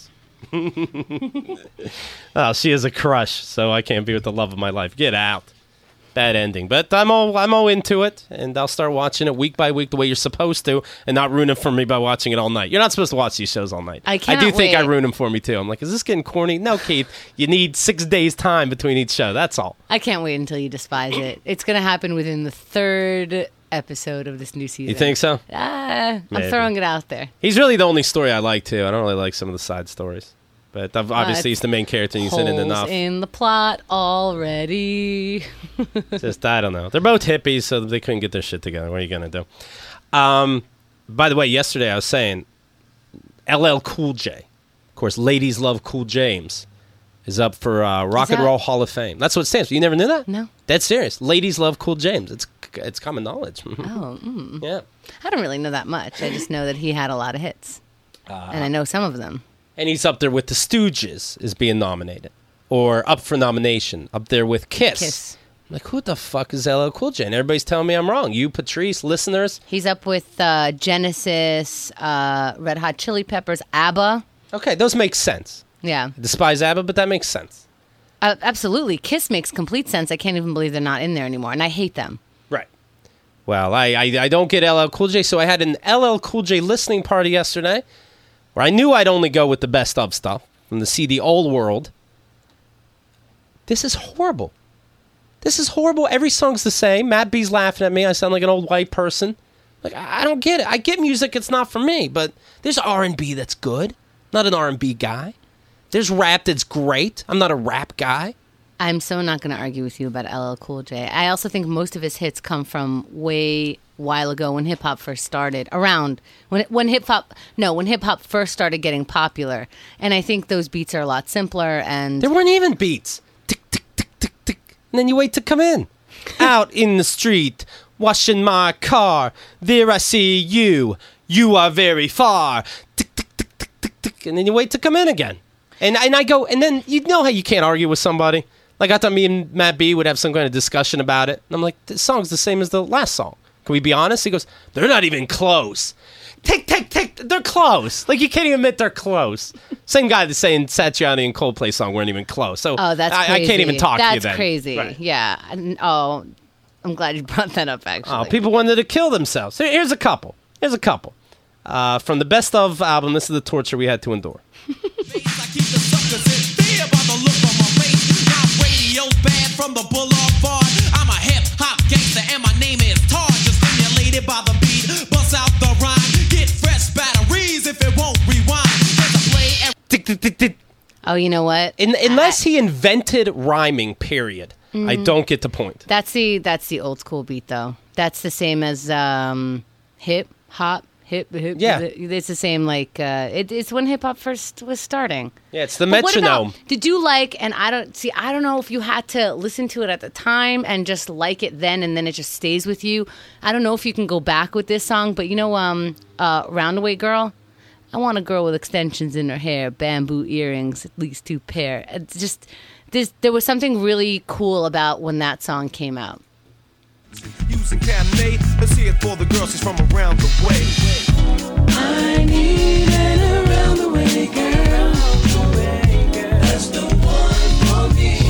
Oh, she is a crush, so I can't be with the love of my life. Get out. Bad ending. But I'm all I'm all into it, and I'll start watching it week by week the way you're supposed to, and not ruin it for me by watching it all night. You're not supposed to watch these shows all night. I can't I do think I wait. ruin them for me too. I'm like, is this getting corny? No, Keith. You need six days time between each show. That's all. I can't wait until you despise it. It's going to happen within the third episode of this new season. You think so? Ah, Maybe. I'm throwing it out there. He's really the only story I like too. I don't really like some of the side stories, but I've- obviously he's the main character and he's in it Holes enough. in the plot already. Just I don't know. They're both hippies, so they couldn't get their shit together. What are you gonna do? Um, by the way, yesterday I was saying L L Cool J, of course, ladies love Cool James, is up for uh, Rock and that- Roll Hall of Fame. That's what it stands for. You never knew that? No. Dead serious. Ladies love Cool James. It's it's common knowledge. Oh, mm. Yeah. I don't really know that much. I just know that he had a lot of hits, Uh, and I know some of them. And he's up there with the Stooges is being nominated, or up for nomination, up there with Kiss. Kiss. I'm like, who the fuck is L L Cool J? And everybody's telling me I'm wrong. You, Patrice, listeners. He's up with uh, Genesis, uh, Red Hot Chili Peppers, ABBA. Okay, those make sense. Yeah, I despise ABBA, but that makes sense. uh, absolutely. Kiss makes complete sense. I can't even believe they're not in there anymore, and I hate them. Right. Well, I, I I don't get L L Cool J, so I had an L L Cool J listening party yesterday where I knew I'd only go with the best of stuff from the C D old world. This is horrible. This is horrible. Every song's the same. Matt B's laughing at me. I sound like an old white person. Like, I I don't get it. I get music. It's not for me. But there's R and B that's good. Not an R and B guy. There's rap that's great. I'm not a rap guy. I'm so not going to argue with you about L L Cool J. I also think most of his hits come from way while ago when hip hop first started. Around when when hip hop no when hip hop first started getting popular, and I think those beats are a lot simpler. And There weren't even beats. Tick, tick, tick, tick, tick. And then you wait to come in. Out in the street, washing my car. There I see you. You are very far. Tick, tick, tick, tick, tick, tick. week, and then you wait to come in again. And and I go, and then you know how you can't argue with somebody. Like I thought me and Matt B would have some kind of discussion about it. And I'm like, this song's the same as the last song. Can we be honest? He goes, they're not even close. Tick, tick, tick. They're close. Like you can't even admit they're close. Same guy that's saying Satriani and Coldplay song weren't even close. So Oh, that's I, crazy. I can't even talk that's to you then. That's crazy. Right. Yeah. And- Oh, I'm glad you brought that up, actually. Oh, people wanted to kill themselves. Here- Here's a couple. Here's a couple. Uh, from the Best Of album, this is the torture we had to endure. I keep the suckers in fear by the look on my face. Now radio's bad from the boulevard. I'm a hip hop gangster and my name is Tar. Just stimulated by the beat, bust out the rhyme. Get fresh batteries if it won't rewind. There's a play and Tick, tick, tick, tick. Oh, you know what? In, unless he invented rhyming, period, I don't get the point. That's the that's the old school beat, though. That's the same as um, hip hop. Hip, hip, Yeah. it's the same. Like uh, it, it's when hip hop first was starting. Yeah, it's the But what metronome. about- did you like? And I don't see. I don't know if you had to listen to it at the time and just like it then, and then it just stays with you. I don't know if you can go back with this song, but you know, um, uh, Roundaway Girl. I want a girl with extensions in her hair, bamboo earrings, at least two pair. It's just this. There was something really cool about when that song came out. using Cabernet. Let's hear it for the girls who's from around the way. I need an around the way girl. That's the one for me.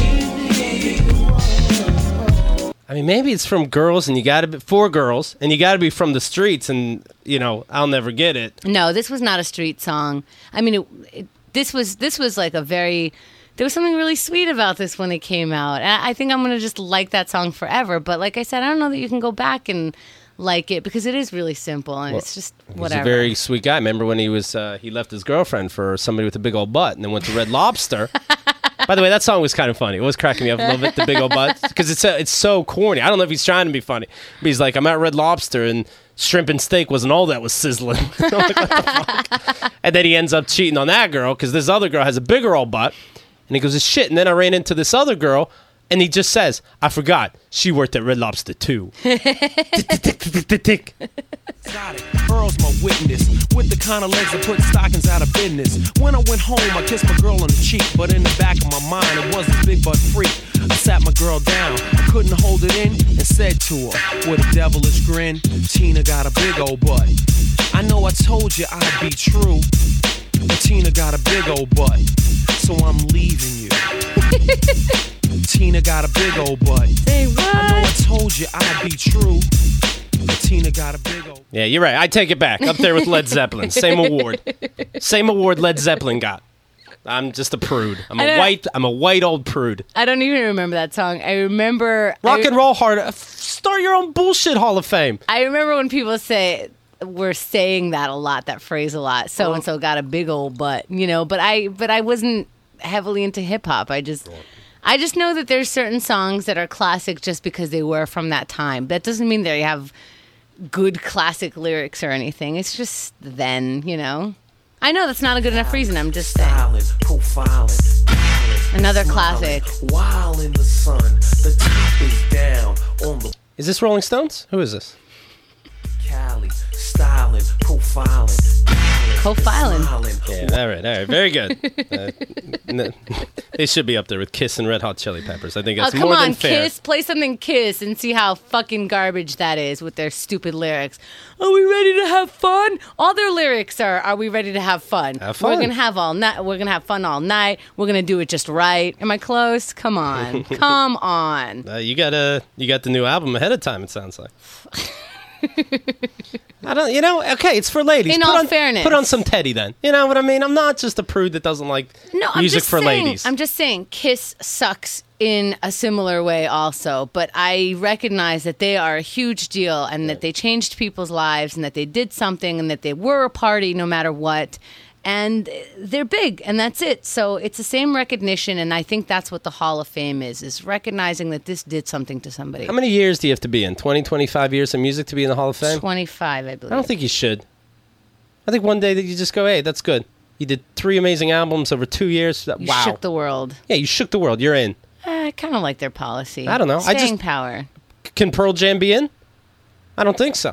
I mean, maybe it's from girls, and you got to be for girls, and you got to be from the streets, and you know, I'll never get it. No, this was not a street song. I mean, it, it, this was this was like a very. There was something really sweet about this when it came out. And I think I'm gonna just like that song forever. But like I said, I don't know that you can go back and like it because it is really simple and it's just whatever. He's a very sweet guy. Remember when he was uh, he left his girlfriend for somebody with a big old butt, and then went to Red Lobster. By the way, that song was kind of funny. It was cracking me up a little bit, the big old butt, because it's uh, it's so corny. I don't know if he's trying to be funny, but he's like, I'm at Red Lobster, and shrimp and steak wasn't all that was sizzling. I'm like, what the fuck? And then he ends up cheating on that girl because this other girl has a bigger old butt, and he goes, shit. And then I ran into this other girl, and he just says, I forgot, she worked at Red Lobster too. Tick, tick, tick, tick, tick, tick. Got it. Earl's my witness. With the kind of legs that put stockings out of business. When I went home, I kissed my girl on the cheek. But in the back of my mind, it was this big butt freak. I sat my girl down. I couldn't hold it in and said to her with a devilish grin, Tina got a big old butt. I know I told you I'd be true, but Tina got a big old butt. So I'm leaving you. Tina got a big old butt. Say what? I know I told you I'd be true. Tina got a big old. Yeah, you're right. I take it back. Up there with Led Zeppelin. Same award. Same award Led Zeppelin got. I'm just a prude. I'm I a don't- white I'm a white old prude. I don't even remember that song. I remember Rock I, and roll hard. F- Start your own bullshit Hall of Fame. I remember when people say were saying that a lot, that phrase a lot. So and so got a big old butt, you know. But I, but I wasn't heavily into hip hop. I just, I just know that there's certain songs that are classic just because they were from that time. That doesn't mean they have good classic lyrics or anything. It's just then, you know. I know that's not a good enough reason. I'm just saying. Styling, profiling, styling, Another smiling, classic. While in the sun, the top is down on the Is this Rolling Stones? Who is this? Cali. Styling, profiling, styling, Co-filing. smiling. Yeah, all right, all right, very good. Uh, n- they should be up there with Kiss and Red Hot Chili Peppers. I think Oh, that's come more on, than fair. Kiss. Play something Kiss and see how fucking garbage that is with their stupid lyrics. Are we ready to have fun? All their lyrics are, are we ready to have fun? Have fun. We're going to have all night. We're going to have fun all night. We're going to do it just right. Am I close? Come on. Come on. Uh, you got a you got the new album ahead of time. It sounds like. I don't, you know. Okay, it's for ladies. In put all on, fairness. put on some Teddy then. You know what I mean? I'm not just a prude that doesn't like No, I'm music just for saying, ladies. I'm just saying Kiss sucks in a similar way also, but I recognize that they are a huge deal and that they changed people's lives and that they did something and that they were a party no matter what. And they're big, and that's it. So it's the same recognition, and I think that's what the Hall of Fame is, is recognizing that this did something to somebody. How many years do you have to be in? twenty, twenty-five years of music to be in the Hall of Fame? twenty-five, I believe. I don't think you should. I think one day that you just go, hey, that's good. You did three amazing albums over two years. You wow. shook the world. Yeah, you shook the world. You're in. Eh, I kind of like their policy. I don't know. I Staying just- power. Can Pearl Jam be in? I don't think so.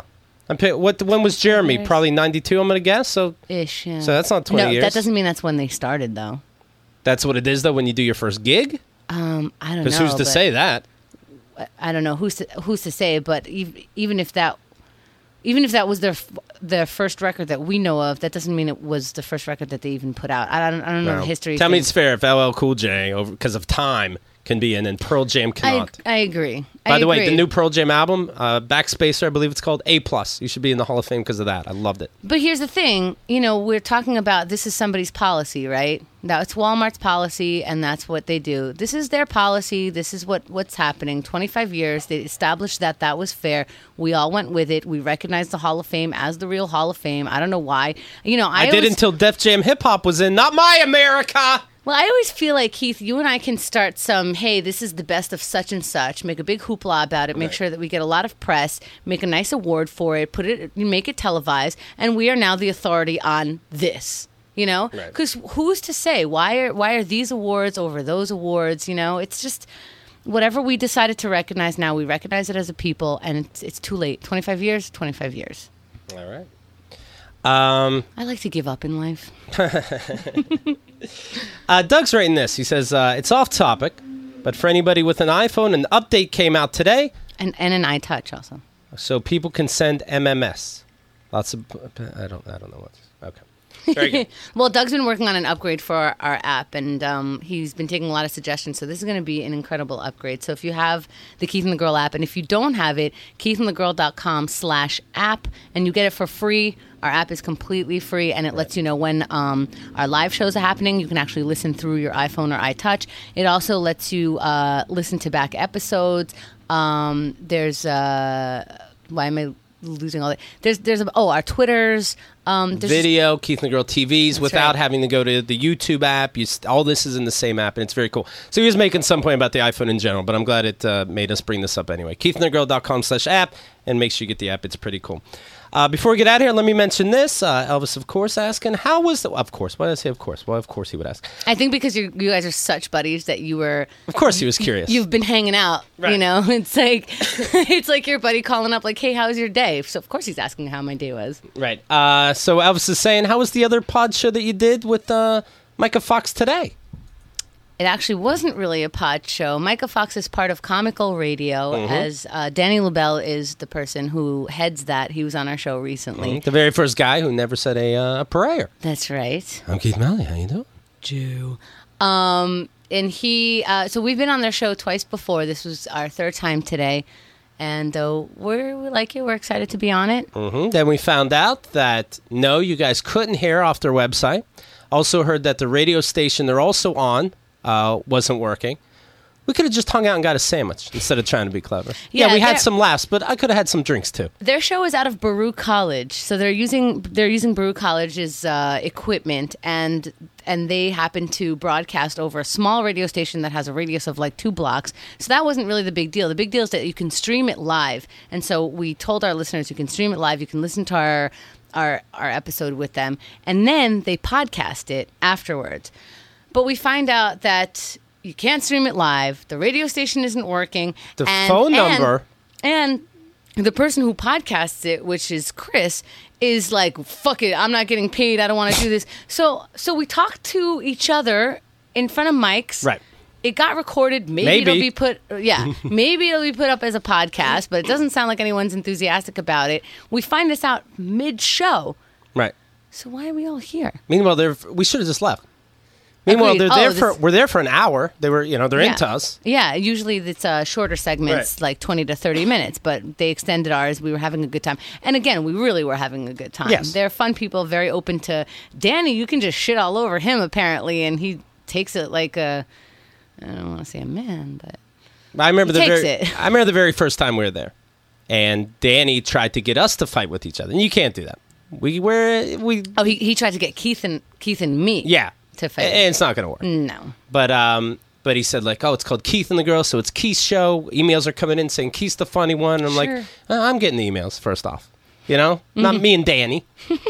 I'm pick, what? When was Jeremy? years. Probably ninety-two. I'm gonna guess. So Ish. Yeah. So that's not twenty no, years. that doesn't mean that's when they started, though. that's what it is though when you do your first gig. Um, I don't know. Because who's to but- say that? I don't know who's to, who's to say, but ev- even if that, even if that was their f- their first record that we know of, that doesn't mean it was the first record that they even put out. I don't I don't know No. the history. Tell me thing. it's fair if L L Cool J, over because of time, can be in and Pearl Jam I, cannot. I agree. By I the way, agree. the new Pearl Jam album, uh, Backspacer, I believe it's called, A plus. You should be in the Hall of Fame because of that. I loved it. But here's the thing, you know, we're talking about this is somebody's policy, right? That's Walmart's policy, and that's what they do. This is their policy. This is what, what's happening. twenty-five years, they established that that was fair. We all went with it. We recognized the Hall of Fame as the real Hall of Fame. I don't know why. You know, I, I, did always, until Def Jam Hip Hop was in. Not my America! Well, I always feel like, Keith, you and I can start some, hey, this is the best of such and such, make a big hoopla about it, make Right. sure that we get a lot of press, make a nice award for it, put it, make it televised, and we are now the authority on this. You know, Right. because who's to say why are why are these awards over those awards? You know, it's just whatever we decided to recognize now, we recognize it as a people, and it's it's too late. twenty-five years, twenty-five years. All right. Um, I like to give up in life. uh, Doug's writing this. He says, uh, it's off topic, but for anybody with an iPhone, an update came out today, And and an iTouch also. so people can send M M S. Lots of, I don't, I don't know what. Okay. Very good. Well, Doug's been working on an upgrade for our, our app, and um, he's been taking a lot of suggestions. So this is going to be an incredible upgrade. So if you have the Keith and the Girl app, and if you don't have it, keithandthegirl.com slash app, and you get it for free. Our app is completely free, and it lets you know when um, our live shows are happening. You can actually listen through your iPhone or iTouch. It also lets you uh, listen to back episodes. Um, there's uh, why am I losing all that? There's there's a, oh our Twitters. Um, there's Video, Keith and the Girl T Vs, That's without right. having to go to the YouTube app. You, st- all this is in the same app, and it's very cool. So he was making some point about the iPhone in general, but I'm glad it uh, made us bring this up anyway. keithandthegirl.com slash app, and make sure you get the app. It's pretty cool. Uh, before we get out of here, let me mention this. Uh, Elvis, of course, asking, how was the... Of course. Why did I say of course? Well, of course he would ask. I think because you you guys are such buddies that you were Of course he was curious. you've been hanging out. Right. You know, it's like it's like your buddy calling up like, "Hey, how was your day?" So of course he's asking how my day was. Right. Uh, so Elvis is saying, how was the other pod show that you did with uh, Micah Fox today? It actually wasn't really a pod show. Micah Fox is part of Comical Radio, Mm-hmm. as uh, Danny LaBelle is the person who heads that. He was on our show recently. The very first guy who never said a, uh, a prayer. That's right. I'm Keith Malley. How you doing? Jew. Um, and he, uh, so we've been on their show twice before. This was our third time today. And uh, we're, we like it. We're excited to be on it. Mm-hmm. Then we found out that, no, you guys couldn't hear off their website. Also heard that the radio station they're also on uh, wasn't working. We could have just hung out and got a sandwich instead of trying to be clever. Yeah, Yeah, we had they're- some laughs, but I could have had some drinks too. Their show is out of Baruch College, so they're using they're using Baruch College's uh, equipment, and and they happen to broadcast over a small radio station that has a radius of like two blocks. So that wasn't really the big deal. The big deal is that you can stream it live, and so we told our listeners you can stream it live. You can listen to our our our episode with them, and then they podcast it afterwards. But we find out that you can't stream it live. The radio station isn't working. The and- phone and- number- and the person who podcasts it, which is Chris, is like, fuck it, I'm not getting paid. I don't want to do this. So so we talked to each other in front of mics. Right. It got recorded. Maybe, Maybe. it'll be put, yeah, maybe it'll be put up as a podcast, but it doesn't sound like anyone's enthusiastic about it. We find this out mid-show. Right. So why are we all here? Meanwhile, they're, we should have just left. Meanwhile, Agreed. they're there Oh, for this- we're there for an hour. They were, you know, they're Yeah. into us. Yeah, usually it's uh, shorter segments, Right. like twenty to thirty minutes, but they extended ours. We were having a good time. And again, we really were having a good time. Yes. They're fun people, very open to Danny. You can just shit all over him, apparently, and he takes it like a, I don't want to say a man, but I remember He the takes very, it. I remember the very first time we were there, and Danny tried to get us to fight with each other, and you can't do that. We were we oh, he, he tried to get Keith and Keith and me. yeah, To fight. and it's not going to work. No. But um, but he said like, oh, it's called Keith and the Girl, so it's Keith's show. Emails are coming in saying Keith's the funny one. And I'm Sure. like, uh, I'm getting the emails first off, you know, not Mm-hmm. me and Danny.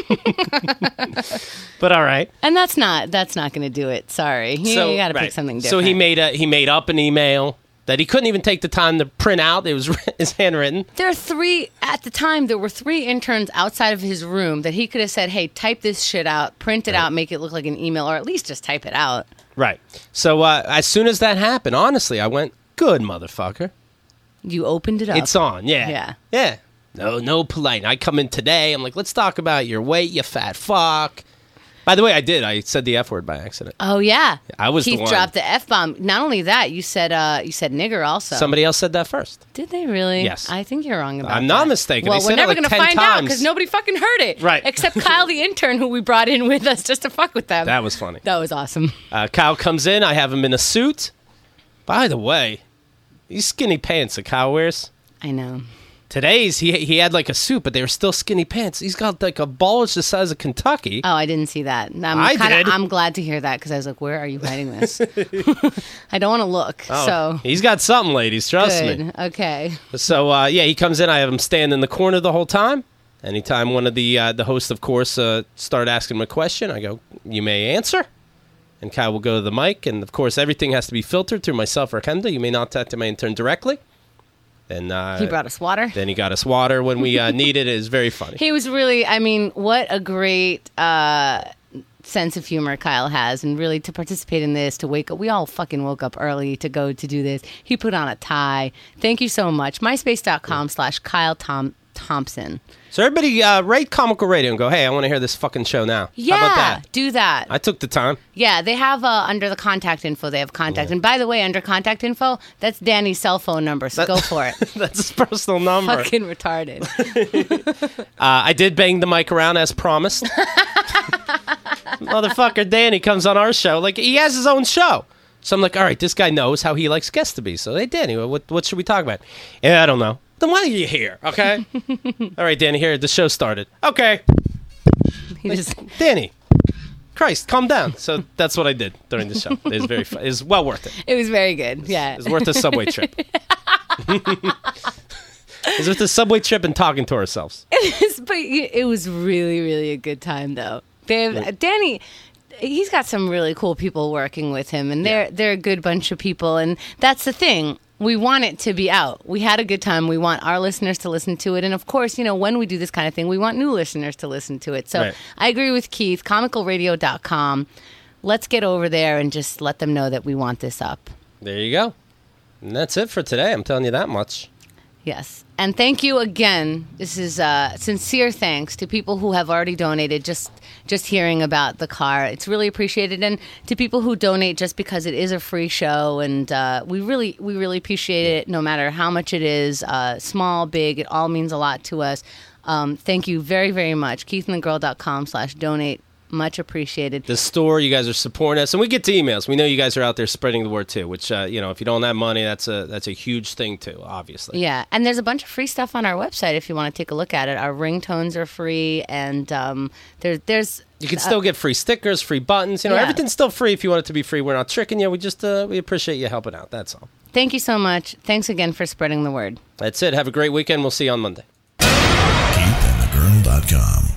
But all right. And that's not that's not going to do it. Sorry, you, So you got to right. pick something So different. he made a he made up an email that he couldn't even take the time to print out. It was his handwritten. There are three, at the time, there were three interns outside of his room that he could have said, hey, type this shit out, print it Right. out, make it look like an email, or at least just type it out. Right. So uh, as soon as that happened, honestly, I went, good motherfucker. You opened it up. It's on. Yeah. Yeah. Yeah. No, no polite. I come in today. I'm like, let's talk about your weight, you fat fuck. By the way, I did. I said the F word by accident. Oh, yeah. I was the Keith one. dropped the F-bomb. Not only that, you said uh, you said nigger also. Somebody else said that first. Did they really? Yes. I think you're wrong about I'm that. not mistaken. Well, They we're said it never like going to ten find out times. because nobody fucking heard it. Right. Except Kyle, the intern, who we brought in with us just to fuck with them. That was funny. That was awesome. Uh, Kyle comes in. I have him in a suit. By the way, these skinny pants that Kyle wears. I know. Today's, he he had like a suit, but they were still skinny pants. He's got like a bulge the size of Kentucky. Oh, I didn't see that. I'm I kinda, did. I'm glad to hear that because I was like, where are you hiding this? I don't want to look. Oh, So he's got something, ladies. Trust good. me. Okay. So uh, yeah, he comes in. I have him stand in the corner the whole time. Anytime one of the uh, the hosts, of course, uh, start asking him a question, I go, "You may answer." And Kyle will go to the mic, and of course, everything has to be filtered through myself or Kendall. You may not talk to my intern directly. And uh, He brought us water. Then he got us water when we uh, needed it. It was very funny. He was really, I mean, what a great uh, sense of humor Kyle has. And really to participate in this, to wake up. We all fucking woke up early to go to do this. He put on a tie. Thank you so much. MySpace.com slash Kyle Tom Thompson. So everybody uh, rate Comical Radio and go, hey, I want to hear this fucking show now. Yeah, How about that? do that. I took the time. Yeah, they have uh, under the contact info, they have contact. And by the way, under contact info, that's Danny's cell phone number, so go for it. That's his personal number. Fucking retarded. Uh, I did bang the mic around as promised. Motherfucker Danny comes on our show. Like, he has his own show. So I'm like, all right, this guy knows how he likes guests to be. So, hey, Danny, what, what should we talk about? Yeah, I don't know. Then why are you here, okay? All right, Danny, here, the show started. Okay. He just, Danny, Christ, calm down. So that's what I did during the show. It was very fun. It was well worth it. it was very good. Yeah. It was worth the subway trip. It was worth the subway trip and talking to ourselves. But it was really, really a good time, though. They've, Danny, he's got some really cool people working with him, and they're they're a good bunch of people. And that's the thing. We want it to be out. We had a good time. We want our listeners to listen to it. And of course, you know, when we do this kind of thing, we want new listeners to listen to it. So Right. I agree with Keith, comical radio dot com. Let's get over there and just let them know that we want this up. There you go. And that's it for today. I'm telling you that much. Yes. And thank you again. This is uh, sincere thanks to people who have already donated just just hearing about the car. It's really appreciated. And to people who donate just because it is a free show. And uh, we really we really appreciate it no matter how much it is. Uh, small, big, it all means a lot to us. Um, thank you very, very much. keith and the girl dot com slash donate. Much appreciated. The store, you guys are supporting us, and we get to emails. We know you guys are out there spreading the word too. Which, uh, you know, if you don't have money, that's a that's a huge thing too. Obviously, Yeah, and there's a bunch of free stuff on our website if you want to take a look at it. Our ringtones are free, and um, there's there's you can still get free stickers, free buttons. You know, Yeah. everything's still free if you want it to be free. We're not tricking you. We just uh, we appreciate you helping out. That's all. Thank you so much. Thanks again for spreading the word. That's it. Have a great weekend. We'll see you on Monday. keith and the girl dot com